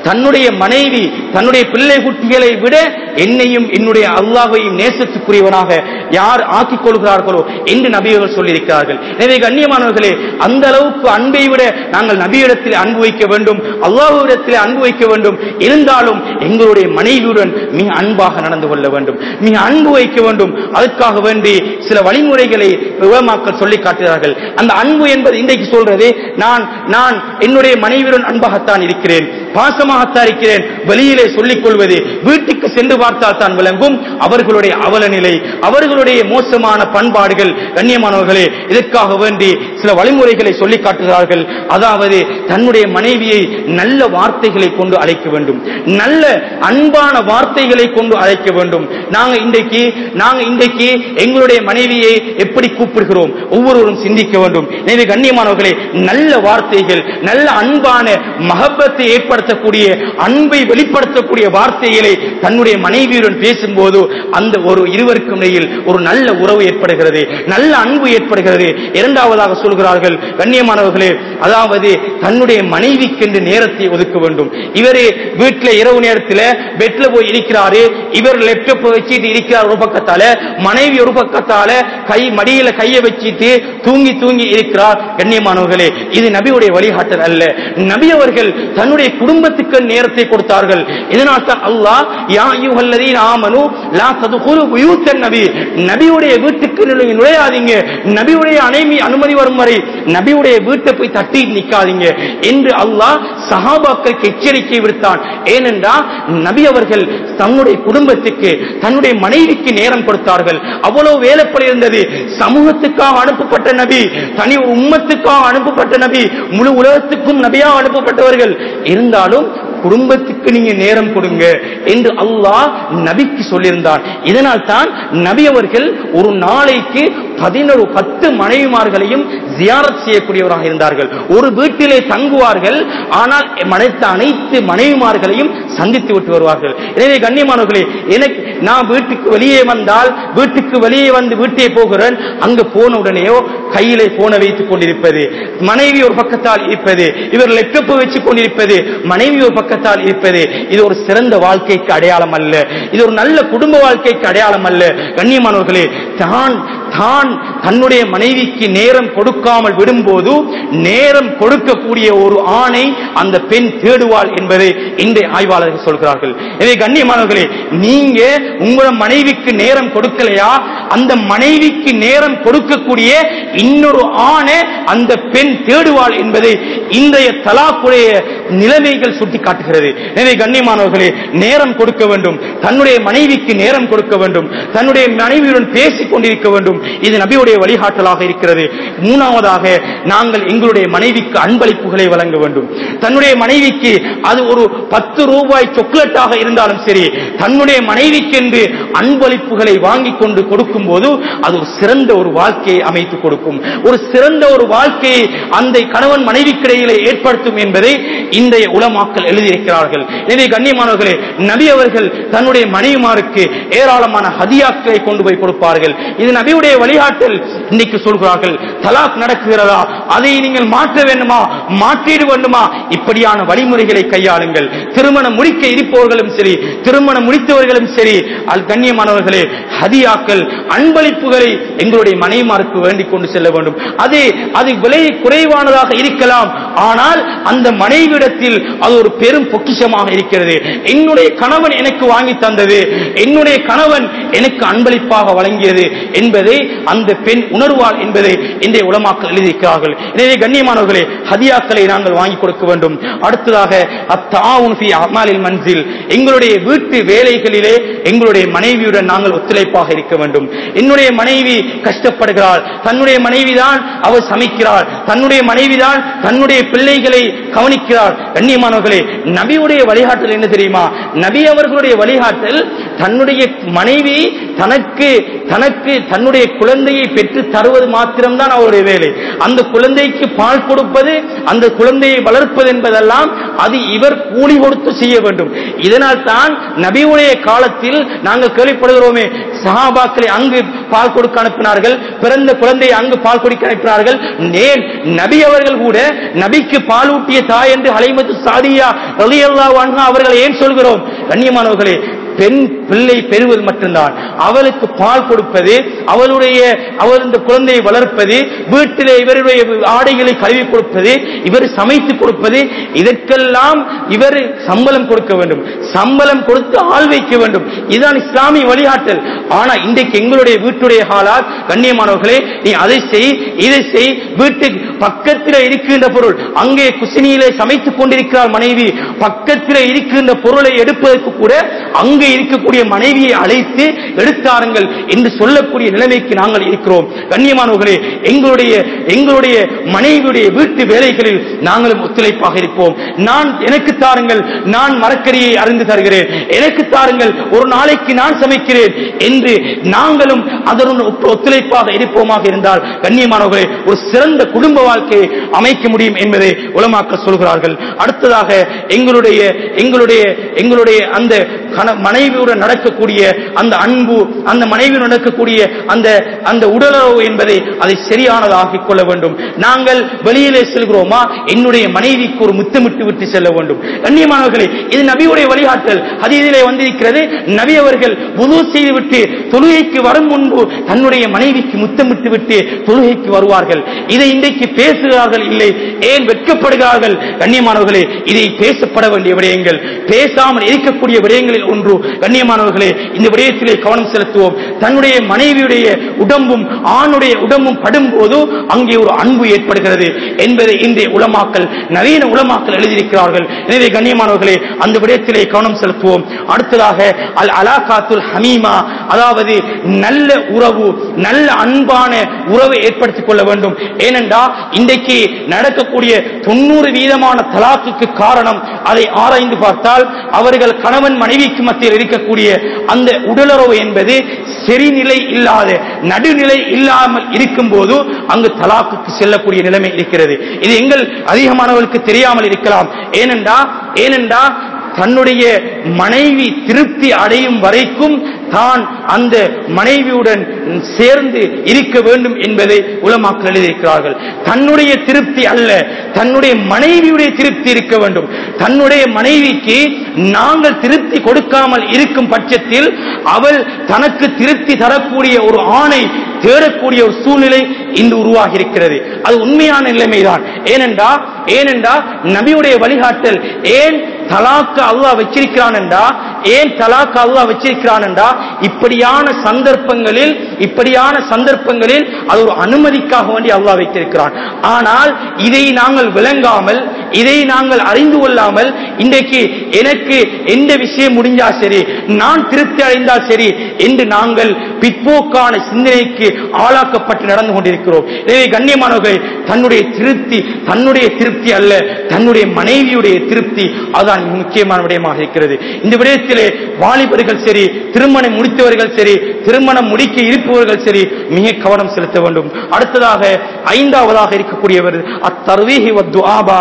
தன்னுடைய மனைவி தன்னுடைய பிள்ளை குட்டிகளை விட என்னையும் என்னுடைய அல்லாஹ்வையும் நேசத்துக்குரியவனாக யார் ஆக்கிக் கொள்கிறார்களோ என்று நபியவர்கள் சொல்லியிருக்கிறார்கள். எனவே கண்ணியமானவர்களே, அந்த அளவுக்கு அன்பை விட நாங்கள் நபியிடத்தில் அன்பு வைக்க வேண்டும், அல்லாஹ்விடத்தில் அன்பு வைக்க வேண்டும். இருந்தாலும் எங்களுடைய மனைவியுடன் மிக அன்பாக நடந்து கொள்ள வேண்டும், மிக அன்பு வைக்க வேண்டும். அதற்காக வேண்டி சில வழிமுறைகளை உலமாக்கள் சொல்லி காட்டுகிறார்கள். அந்த அன்பு என்பது இன்றைக்கு சொல்றது, நான் நான் என்னுடைய மனைவியுடன் அன்பாகத்தான் இருக்கிறேன், பாசமாகத்தான் இருக்கிறேன், வெளியிலே சொல்லிக் கொள்வது, வீட்டுக்கு சென்று பார்த்தால் தான் விளங்கும் அவர்களுடைய அவல நிலை, அவர்களுடைய மோசமான பண்பாடுகள். கண்ணியமானவர்களே, இதற்காக வேண்டி சில வழிமுறைகளை சொல்லி காட்டுகிறார்கள். அதாவது தன்னுடைய மனைவியை நல்ல வார்த்தைகளை கொண்டு அழைக்க வேண்டும், நல்ல அன்பான வார்த்தைகளை கொண்டு அழைக்க வேண்டும். நாங்க இன்றைக்கு நாங்க இன்றைக்கு எங்களுடைய மனைவியை எப்படி கூப்பிடுகிறோம் ஒவ்வொருவரும் சிந்திக்க வேண்டும். எனவே கண்ணியமானவர்களே, நல்ல வார்த்தைகள், நல்ல அன்பான மஹப்பத்தை ஏற்படுத்தக்கூடிய, அன்பை வெளிப்படுத்தக்கூடிய வார்த்தைகளை தன்னுடைய மனைவியுடன் பேசும்போது அந்த ஒரு இருவருக்கும் இடையில் ஒரு நல்ல உறவு ஏற்படுகிறது, நல்ல அன்பு ஏற்படுகிறது. இரண்டாவதாக சொல்கிறார்கள் கண்ணியமானவர்களே, அதாவது தன்னுடைய மனைவிக்கென்று நேரத்தை ஒதுக்க வேண்டும். இவரே வீட்டில் இரவு நேரத்தில் பெட்ல போய் இருக்கிறாரு, இவர் லேப்டாப் வச்சுட்டு இருக்கிறார் ஒரு பக்கத்தால, மனைவி ஒரு பக்கத்தால கை மடியில கையை வச்சுட்டு தூங்கி தூங்கி இருக்கிறார். கண்ணியமானவர்களே, இது நபியுடைய வழிகாட்டல் அல்ல. நபி அவர்கள் தன்னுடைய குடும்பத்துக்கு நேரத்தை கொடுத்தார்கள். இதனால் தான் அல்லாஹ் யா அய்யுஹல்லதீன ஆமனூ லா ததுகுலு புயூத்தன் நபி, நபியுடைய வீட்டுக்கு நுழையாதீங்க, நபியுடைய அனைமி அனுமதி வரும் வரை நபியுடைய வீட்டை போய் தட்டி நிக்காதீங்க என்று அல்லாஹ் சஹாபாக்களுக்கு எச்சரிக்கை விடுத்தான். ஏனென்றால் நபி அவர்கள் தன்னுடைய குடும்பத்துக்கு தன்னுடைய மனைவிக்கு நேரம் கொடுத்தார்கள். அவ்வளவு வேலைப்படி இருந்தது. சமூகத்துக்காக அனுப்பப்பட்ட நபி, தனி உம்மத்துக்காக அனுப்பப்பட்ட நபி, முழு உலகத்துக்கும் நபியாக அனுப்பப்பட்டவர்கள். இருந்தாலும் குடும்பத்துக்கு நீங்க நேரம் கொடுங்க என்று அல்லாஹ் நபிக்கு சொல்லியிருந்தார். இதனால் தான் நபி அவர்கள் ஒரு நாளைக்கு பதினொரு பத்து மனைவிமார்களையும் ஜியாரத் செய்யக்கூடியவராக இருந்தார்கள். ஒரு வீட்டிலே தங்குவார்கள், ஆனால் மனைத்த அனைத்து மனைவிமார்களையும் சந்தித்து விட்டு வருவார்கள். எனவே கண்ணியமானவர்களே, எனக்கு நான் வீட்டுக்கு வெளியே வந்தால், வீட்டுக்கு வெளியே வந்து வீட்டே போகிறேன், அங்கு போன உடனேயோ கையிலே போன வைத்துக் கொண்டிருப்பது, மனைவி ஒரு பக்கத்தால் இருப்பது, இவர் லேப்டாப் வச்சுக் கொண்டிருப்பது, மனைவி ஒரு பக்கத்தால் இருப்பது, இது ஒரு சிறந்த வாழ்க்கைக்கு அடையாளம் அல்ல, இது ஒரு நல்ல குடும்ப வாழ்க்கைக்கு அடையாளம் அல்ல. கண்ணியமானவர்களே, தான் தான் தன்னுடைய மனைவிக்கு நேரம் கொடுக்காமல் விடும்போது நேரம் கொடுக்கக்கூடிய ஒரு ஆணை அந்த பெண் தேடுவாள் என்பதை இன்றைய ஆய்வாளர்கள் சொல்கிறார்கள். எனவே கண்ணியமானவர்களே, நீங்க உங்களோட மனைவிக்கு நேரம் கொடுக்கலையா, அந்த மனைவிக்கு நேரம் கொடுக்கக்கூடிய இன்னொரு ஆணை அந்த பெண் தேடுவாள் என்பதை இன்றைய தலாக்குடைய நிலைமைகள் சுட்டி காட்டுகிறது. எனவே கண்ணியமானவர்களே, நேரம் கொடுக்க வேண்டும், தன்னுடைய மனைவிக்கு நேரம் கொடுக்க வேண்டும், தன்னுடைய மனைவியுடன் பேசிக் கொண்டிருக்க வேண்டும். இது நபியுடைய வழிகாட்டலாக இருக்கிறது. மூணாவதாக, நாங்கள் எங்களுடைய மனைவிக்கு அன்பளிப்புகளை வழங்க வேண்டும். தன்னுடைய மனைவிக்கு அது ஒரு பத்து ரூபாய் சாக்லேட்டாக இருந்தாலும் சரி, தன்னுடைய மனைவிக்கு என்று அன்பளிப்புகளை வாங்கி கொண்டு கொடுக்கும் போது அது ஒரு சிறந்த ஒரு வாழ்க்கையை அமைத்துக் கொடுக்கும், ஒரு சிறந்த ஒரு வாழ்க்கையை அந்த கணவன் மனைவிக்கிடையிலே ஏற்படுத்தும் என்பதை இன்றைய உலமாக்கள் எழுதியிருக்கிறார்கள். எனவே கண்ணியமானவர்களே, நபி அவர்கள் தன்னுடைய மனைவிமாருக்கு ஏராளமான ஹதியாக்களை கொண்டு போய் கொடுப்பார்கள். இது நபியுடைய வழிகாட்டல். இன்னைக்கு சொல்கிறார்கள், தலாக் நடக்குகிறதா, அதை நீங்கள் மாற்ற வேண்டுமா, மாற்றிட வேண்டுமா, இப்படியான வழிமுறைகளை கையாளுங்கள். திருமணம் முடிக்க இருப்பவர்களும் சரி, திருமணம் முடித்தவர்களும் சரி, அல் கண்ணியமானவர்களே, ஹதியாக்கள் அன்பளிப்புகளை எங்களுடைய மனைவிமாருக்கு வேண்டிக் கொண்டு செல்ல வேண்டும். அது அது விலை குறைவானதாக இருக்கலாம், ஆனால் அந்த மனைவிடத்தில் அது ஒரு பெரும் பொக்கிஷமாக இருக்கிறது. என்னுடைய கணவன் எனக்கு வாங்கி தந்தது, என்னுடைய கணவன் எனக்கு அன்பளிப்பாக வழங்கியது என்பதை அந்த பெண் உணர்வாள் என்பதை இன்றைய உலமாக்கள் எழுதியிருக்கிறார்கள். எனவே கண்ணியமானவர்களே, ஹதியாக்களை நாங்கள் வாங்கி கொடுக்க வேண்டும். அடுத்ததாக, அத்தாவுன் ஃபீ அமாலில் மன்சில், எங்களுடைய வீட்டு வேலைகளிலே எங்களுடைய மனைவியுடன் நாங்கள் ஒத்துழைப்பாக இருக்க வேண்டும். என்னுடைய மனைவி கஷ்டப்படுகிறாள், தன்னுடைய மனைவிதான் அவர் சமைக்கிறாள், தன்னுடைய மனைவிதான் தன்னுடைய பிள்ளைகளை கவனிக்கிறார். கண்ணியமானவர்களே, நபியுடைய வழிகாட்டல் என்ன தெரியுமா? நபி அவர்களுடைய வழிகாட்டல், தன்னுடைய மனைவி தனக்கு தனக்கு தன்னுடைய குழந்தையை பெற்று தருவது மாத்திரம்தான் அவருடைய வேலை. அந்த குழந்தைக்கு பால் கொடுப்பது, அந்த குழந்தையை வளர்ப்பது என்பதெல்லாம் அது இவர் கூலி கொடுத்து செய்ய வேண்டும். இதனால் தான் நபியுடைய காலத்தில் நாங்கள் கேள்விப்படுகிறோமே, சஹாபாக்களை அங்கு பால் கொடுக்க அனுப்பினார்கள், பிறந்த குழந்தையை அங்கு பால் கொடுக்க அனுப்பினார்கள். நேர் நபி அவர்கள் கூட நபிக்கு பால் ஊட்டிய தாய் என்று ஹலீமத்து சாதியா ரலியல்லாஹு அன்ஹா அவர்கள் ஏன் சொல்கிறோம்? கண்ணியமானவர்களே, பெண் பிள்ளை பெறுவது மட்டும்தான், அவளுக்கு பால் கொடுப்பது, அவளுடைய அவள் இந்த குழந்தையை வளர்ப்பது, வீட்டிலே இவருடைய ஆடைகளை கழுவி கொடுப்பது, இவர் சமைத்து கொடுப்பது, இதற்கெல்லாம் இவர் சம்பளம் கொடுக்க வேண்டும், சம்பளம் கொடுத்து ஆள் வைக்க வேண்டும். இதுதான் இஸ்லாமிய வழிகாட்டல். ஆனா இன்றைக்கு எங்களுடைய வீட்டுடைய ஹாலாத், கண்ணியமானவர்களே, நீ அதை செய் இதை செய், வீட்டுக்கு பக்கத்தில் இருக்கின்ற பொருள், அங்கே குசினியிலே சமைத்துக் கொண்டிருக்கிறார் மனைவி, பக்கத்தில் இருக்கின்ற பொருளை எடுப்பதற்கு கூட அங்கே இருக்கக்கூடிய மனைவியை அழைத்து எடுத்தாருங்கள் என்று சொல்லக்கூடிய நிலைமைக்கு நாங்கள் இருக்கிறோம். கண்ணியமானவர்களே, எங்களுடைய எங்களுடைய மனைவியுடைய வீட்டு வேலைகளில் நாங்களும் ஒத்துழைப்பாக இருப்போம். நான் எனக்கு தாருங்கள், நான் மரக்கறியை அறிந்து தருகிறேன், எனக்கு தாருங்கள், ஒரு நாளைக்கு நான் சமைக்கிறேன் என்று நாங்களும் அதனுடன் ஒத்துழைப்பாக இருப்போமாக இருந்தால் கண்ணியமானவர்களே, ஒரு சிறந்த குடும்ப வாழ்க்கையை அமைக்க முடியும் என்பதை உலமாக்கள் சொல்கிறார்கள். அடுத்ததாக எங்களுடைய எங்களுடைய எங்களுடைய அந்த மனைவியுடன் நடக்கக்கூடிய அந்த அன்பு, அந்த மனைவியுடன் நடக்கக்கூடிய அந்த அந்த உடலுறவு என்பதை அதை சரியானதாகிக் கொள்ள வேண்டும். நாங்கள் வெளியிலே செல்கிறோமா, என்னுடைய மனைவிக்கு ஒரு முத்தமிட்டு விட்டு செல்ல வேண்டும். கண்ணியமானவர்களே, இது நபியுடைய வழிகாட்டல். ஹதீஸிலே வந்திருக்கிறது, நபி அவர்கள் வுது செய்துவிட்டு தொழுகைக்கு வரும் முன்பு தன்னுடைய மனைவிக்கு முத்தமிட்டு விட்டு தொழுகைக்கு வருவார்கள். இதை இன்றைக்கு பேசுகிறார்கள் இல்லை, ஏன் வெட்கப்படுகிறார்கள்? கண்ணியமானவர்களே, இதை பேசப்பட வேண்டிய விடயங்கள், பேசாமல் இருக்கக்கூடிய விடயங்களில் ஒன்று. கண்ணியமானவர்களே, இந்த விடயத்திலே கவனம் செலுத்துவோம். தன்னுடைய மனைவியுடைய உடம்பும் ஆணுடைய உடம்பும் படும்போது அங்கே ஒரு அன்பு ஏற்படுகிறது என்பதை இன்றைய உலமாக்கள், நவீன உலமாக்கள் எழுதியிருக்கிறார்கள். எனவே கண்ணியமானவர்களே, அந்த விடயத்திலே கவனம் செலுத்துவோம். அடுத்ததாக அல் அலாகாத்துல் ஹமீமா, அதாவது நல்ல உறவு, நல்ல அன்பான உறவை ஏற்படுத்திக் கொள்ள வேண்டும். ஏனென்றா இன்றைக்கு நடக்கக்கூடிய தொண்ணூறு வீதமான தலாக்குக்கு காரணம், அதை ஆராய்ந்து பார்த்தால் அவர்கள் கணவன் மனைவிக்கு மத்தியில் இருக்கக்கூடிய அந்த உடலுறவு என்பது சரிநிலை இல்லாத, நடுநிலை இல்லாமல் இருக்கும் போது அங்கு தலாக்குக்கு செல்லக்கூடிய நிலைமை இருக்கிறது. இது எங்கள் அதிகமானவர்களுக்கு தெரியாமல் இருக்கலாம். ஏனென்றா ஏனென்றா தன்னுடைய மனைவி திருப்தி அடையும் வரைக்கும் தான் அந்த மனைவியுடன் சேர்ந்து இருக்க வேண்டும் என்பதை உலமாக்கள் எழுதியிருக்கிறார்கள். தன்னுடைய திருப்தி அல்ல, தன்னுடைய மனைவியுடைய திருப்தி இருக்க வேண்டும். தன்னுடைய மனைவிக்கு நாங்கள் திருப்தி கொடுக்காமல் இருக்கும் பட்சத்தில் அவள் தனக்கு திருப்தி தரக்கூடிய ஒரு ஆணை தேடக்கூடிய ஒரு சூழ்நிலை இன்று உருவாகி இருக்கிறது. அது உண்மையான நிலைமைதான். ஏனென்றா ஏனென்றா நபியுடைய வழிகாட்டல், ஏன் தலாக்கு அல்லாஹ் வச்சிருக்கிறான் என்றா, ஏன் தலாக்கு அல்லாஹ் வச்சிருக்கிறான் என்றா, இப்படியான சந்தர்ப்பங்களில் இப்படியான சந்தர்ப்பங்களில் அது ஒரு அனுமதிக்காக வேண்டி அல்லாஹ் வைத்திருக்கிறான். ஆனால் இதை நாங்கள் விளங்காமல், இதை நாங்கள் அறிந்து கொள்ளாமல், இன்றைக்கு எனக்கு எந்த விஷயம் முடிஞ்சா சரி, நான் திருப்தி அடைந்தால் சரி என்று நாங்கள் பிற்போக்கான சிந்தனைக்கு ஆளாக்கப்பட்டு நடந்து கொண்டிருக்கிறோம். எனவே கண்ணியமானவர்கள், தன்னுடைய திருப்தி தன்னுடைய திருப்தி அல்ல, தன்னுடைய மனைவியுடைய திருப்தி அதான் முக்கியமான விடயமாக இருக்கிறது. இந்த விடயத்திலே வாலிபர்கள் சரி, திருமணம் முடித்தவர்கள் சரி, திருமணம் முடிக்க இருப்பவர்கள் சரி மிக கவனம் செலுத்த வேண்டும். அடுத்ததாக ஐந்தாவதாக இருக்கக்கூடியவர் அத்தர்வீஹி வத்துஆபா,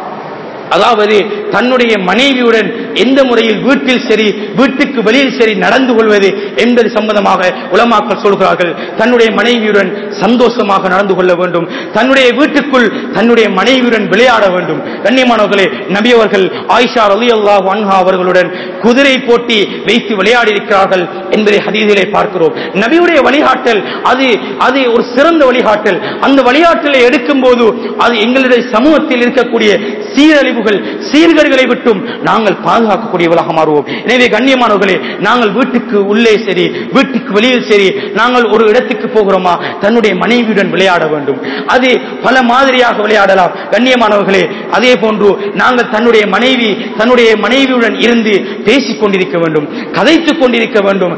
அதாவது தன்னுடைய மனைவியுடன் எந்த முறையில் வீட்டில் சரி வீட்டுக்கு வெளியில் சரி நடந்து கொள்வது என்பது சம்பந்தமாக உலமாக்கள் சொல்கிறார்கள். தன்னுடைய மனைவியுடன் சந்தோஷமாக நடந்து கொள்ள வேண்டும், தன்னுடைய வீட்டுக்குள் தன்னுடைய மனைவியுடன் விளையாட வேண்டும். கண்ணியமானவர்களே, நபி அவர்கள் ஆயிஷா ரலியல்லாஹு அன்ஹா அவர்களுடன் குதிரை போட்டி வைத்து விளையாடி இருக்கிறார்கள் என்பதை ஹதீஸிலே பார்க்கிறோம். நபியுடைய வழிகாட்டல் அது அது ஒரு சிறந்த வழிகாட்டல். அந்த வழிகாட்டலை எடுக்கும் போது அது எங்களுடைய சமூகத்தில் இருக்கக்கூடிய சீரழிவுகள் சீர்கேடுகளை விட்டும் நாங்கள் பாதுகாக்கக்கூடியவர்களாக மாறுவோம். எனவே கண்ணியமானவர்களே, நாங்கள் வீட்டுக்கு உள்ளே சரி வீட்டுக்கு வெளியில் சரி நாங்கள் ஒரு இடத்துக்கு போகிறோமா, தன்னுடைய மனைவியுடன் விளையாட வேண்டும். அது பல மாதிரியாக விளையாடலாம். கண்ணியமானவர்களே, அதே போன்று நாங்கள் தன்னுடைய மனைவி தன்னுடைய மனைவியுடன் இருந்து பேசிக் கொண்டிருக்க வேண்டும், கதைத்துக் கொண்டிருக்க வேண்டும்.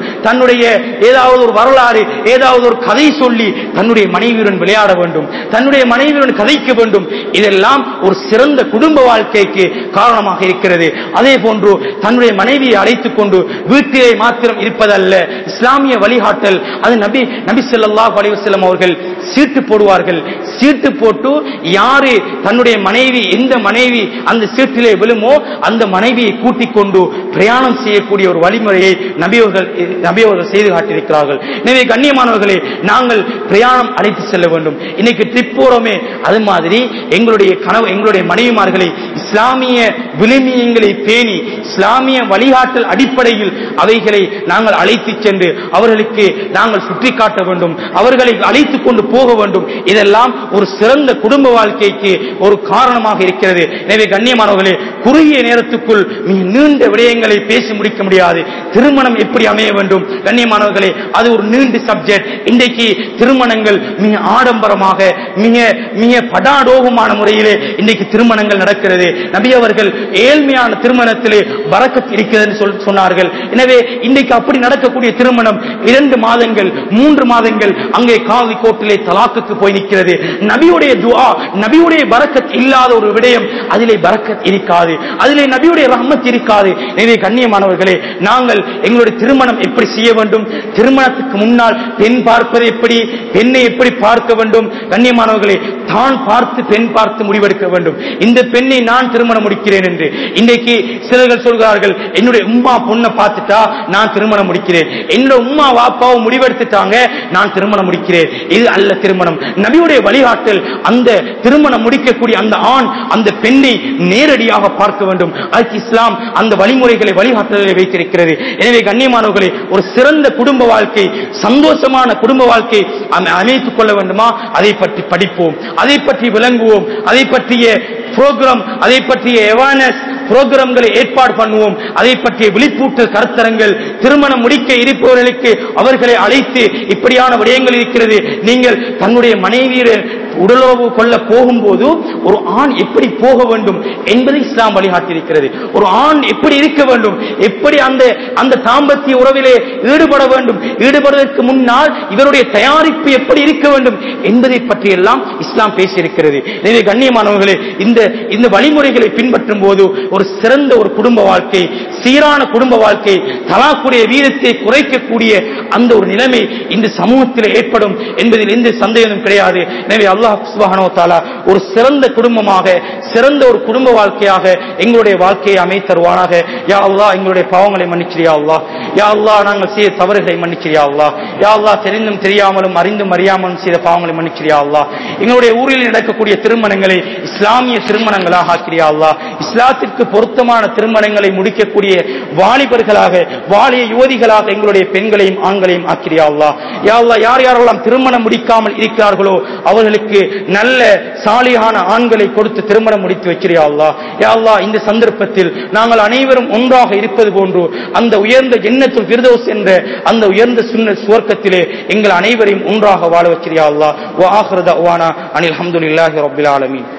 தன்னுடைய ஏதாவது ஒரு வரலாறு, ஏதாவது ஒரு கதை சொல்லி தன்னுடைய மனைவியுடன் விளையாட வேண்டும், தன்னுடைய மனைவியுடன் கதைக்க வேண்டும். இதெல்லாம் ஒரு சிறந்த குடும்ப வாழ்க்கைக்கு காரணமாக இருக்கிறது. அதே போன்று தன்னுடைய மனைவியை அழைத்துக் கொண்டு வீட்டிலே மாத்திரம் இருப்பதல்ல, இஸ்லாமிய வழிகாட்டல். அது நபி நபி ஸல்லல்லாஹு அலைஹி வஸல்லம் அவர்கள் சீட்டு போடுவார்கள். சீட்டு போட்டு யாரு தன்னுடைய மனைவி, எந்த மனைவி அந்த சீட்டிலே விழுமோ அந்த மனைவியை கூட்டிக் கொண்டு பிரயாணம் செய்யக்கூடிய ஒரு வழிமுறையை நபியவர்கள் நபியவர்கள் செய்து காட்டியிருக்கிறார்கள். எனவே கண்ணியமானவர்களே, நாங்கள் பிரயாணம் அழைத்து செல்ல வேண்டும். இன்னைக்கு ட்ரிப் போறோமே, அது மாதிரி எங்களுடைய கனவு, எங்களுடைய மனைவிமார்களை இஸ்லாமிய விழுமியங்களை பேணி இஸ்லாமிய வழிகாட்டல் அடிப்படையில் அவைகளை நாங்கள் அழைத்து சென்று அவர்களுக்கு நாங்கள் சுற்றி காட்ட வேண்டும், அவர்களை அழைத்துக் கொண்டு போக வேண்டும். இதெல்லாம் ஒரு சிறந்த குடும்ப வாழ்க்கைக்கு ஒரு காரணமாக இருக்கிறது. எனவே கண்ணியமானவர்களே, குறுகிய நேரத்துக்குள் மிக நீண்ட விடயங்களை பேசி முடிக்க முடியாது. திருமணம் எப்படி அமைய வேண்டும் கண்ணியமானவர்களே, அது ஒரு நீண்ட சப்ஜெக்ட். இன்றைக்கு திருமணங்கள் மிக ஆடம்பரமாக, மிக மிக படாடோகமான முறையிலே இன்றைக்கு திருமணங்கள் நடக்கிறது. நபி அவர்கள் ஏழ்மையான திருமணத்திலே பரக்கத் இருக்கிறது சொன்னார்கள். எனவே இன்றைக்கு அப்படி நடக்கக்கூடிய திருமணம் இரண்டு மாதங்கள் மூன்று மாதங்கள் அங்கே காதி கோட்டிலே தலாக்குக்கு போய் நிற்கிறது. நபியுடைய துஆ, நபியுடைய பரக்கத் இல்லாத ஒரு விடயம் அதிலே பரக்கத் இருக்காது, அதிலே நபியுடைய ரஹ்மத் இருக்காது. எனவே கண்ணியமானவர்களே, நாங்கள் எங்களுடைய திருமணம் எப்படி செய்ய வேண்டும், திருமணத்துக்கு முன்னால் பெண் பார்ப்பது எப்படி, பெண்ணை எப்படி பார்க்க வேண்டும் கண்ணியமானவர்களே, தான் பார்த்து பெண் பார்த்து முடிவெடுக்க வேண்டும். இந்த பெண்ணை நான் திருமணம் முடிக்கிறேன் என்று இன்றைக்கு சிலர்கள் சொல்கிறார்கள், என்னுடைய உம்மா பொண்ணை பார்த்துட்டா நான் திருமணம் முடிக்கிறேன், என்னுடைய உம்மா வாப்பாவும் முடிவெடுத்துட்டாங்க நான் திருமணம் முடிக்கிறேன். இது அல்ல திருமணம். நபியுடைய வழிகாட்டல் அந்த திருமணம் முடிக்கக்கூடிய அந்த ஆண் அந்த பெண்ணை நேரடியாக பார்க்க வேண்டும். அதுக்கு இஸ்லாம் அந்த வழிமுறைகளை வழிகாட்டலை வைத்திருக்கிறது. எனவே கண்ணியமானவர்களே, ஒரு சிறந்த குடும்ப வாழ்க்கை, சந்தோஷமான குடும்ப வாழ்க்கை அமைத்துக் கொள்ள வேண்டுமா, அதை பற்றி படிப்போம், அதை பற்றி விளங்குவோம், அதை பற்றிய புரோகிராம், அதை பற்றிய அவேர்னஸ் புரோகிராம்களை ஏற்பாடு பண்ணுவோம், அதை பற்றிய விழிப்பூட்டல் கருத்தரங்கள், திருமணம் முடிக்க இருப்பவர்களுக்கு அவர்களை அழைத்து இப்படியான விடயங்கள் இருக்கிறது, நீங்கள் தன்னுடைய மனைவியுடன் உடலுறவு கொள்ள போகும்போது ஒரு ஆண் எப்படி போக வேண்டும் என்பதை இஸ்லாம் வழிகாட்டியிருக்கிறது. ஒரு ஆண் எப்படி இருக்க வேண்டும், எப்படி அந்த அந்த தாம்பத்திய உறவிலே ஈடுபட வேண்டும், ஈடுபடுவதற்கு முன்னால் இவருடைய தயாரிப்பு எப்படி இருக்க வேண்டும் என்பதை பற்றி எல்லாம் இஸ்லாம் பேசியிருக்கிறது. எனவே கண்ணியமானவர்களே, இந்த இந்த வழிமுறைகளை பின்பற்றும் போது ஒரு சிறந்த ஒரு குடும்ப வாழ்க்கை, சீரான குடும்ப வாழ்க்கை, தலாக்குடைய வீதத்தை குறைக்கக்கூடிய அந்த ஒரு நிலைமை இந்த சமூகத்தில் ஏற்படும் என்பதில் எந்த சந்தேகமும் கிடையாது. எனவே அல்லாஹ் சுப்ஹானஹு வ தஆலா ஒரு சிறந்த குடும்பமாக, சிறந்த ஒரு குடும்ப வாழ்க்கையாக எங்களுடைய வாழ்க்கையை அமைத்தருவானாக. யா அல்லாஹ், எங்களுடைய பாவங்களை மன்னிச்சியா அல்லாஹ். யா அல்லாஹ், நாங்கள் செய்த தவறுகளை மன்னிச்சியா அல்லாஹ். யா அல்லாஹ், தெரிந்தும் தெரியாமலும் அறிந்தும் அறியாமலும் செய்த பாவங்களை மன்னிச்சியா அல்லாஹ். எங்களுடைய ஊரில் நடக்கக்கூடிய திருமணங்களை இஸ்லாமிய திருமணங்களாக ஆக்கிறியா அல்லாஹ். இஸ்லாத்திற்கு பொருத்தமான திருமணங்களை முடிக்கக்கூடிய வாலிபர்களாக, வாலிய யுவதிகளாக எங்களுடைய பெண்களையும் ஆண்களையும் ஆக்கிறியா அல்லாஹ். யா அல்லாஹ், யார் யாரெல்லாம் திருமணம் முடிக்காமல் இருக்கிறார்களோ அவர்களுக்கு நல்ல சாலிகான ஆண்களை கொடுத்து திருமணம் முடித்து வைக்கிறியா அல்லாஹ். யா அல்லாஹ், இந்த சந்தர்ப்பத்தில் நாங்கள் அனைவரும் ஒன்றாக இருப்பது போன்று அந்த உயர்ந்த ஜன்னத்துல் ஃபிர்தௌஸ் என்ற அந்த உயர்ந்த சுன்னத் சுவர்க்கத்திலே எங்கள் அனைவரையும் ஒன்றாக வாழ வைக்கிறியா அல்லாஹ். வ ஆகிரு தஅவானா அனில் ஹம்துலில்லாஹி ரப்பில் ஆலமீன்.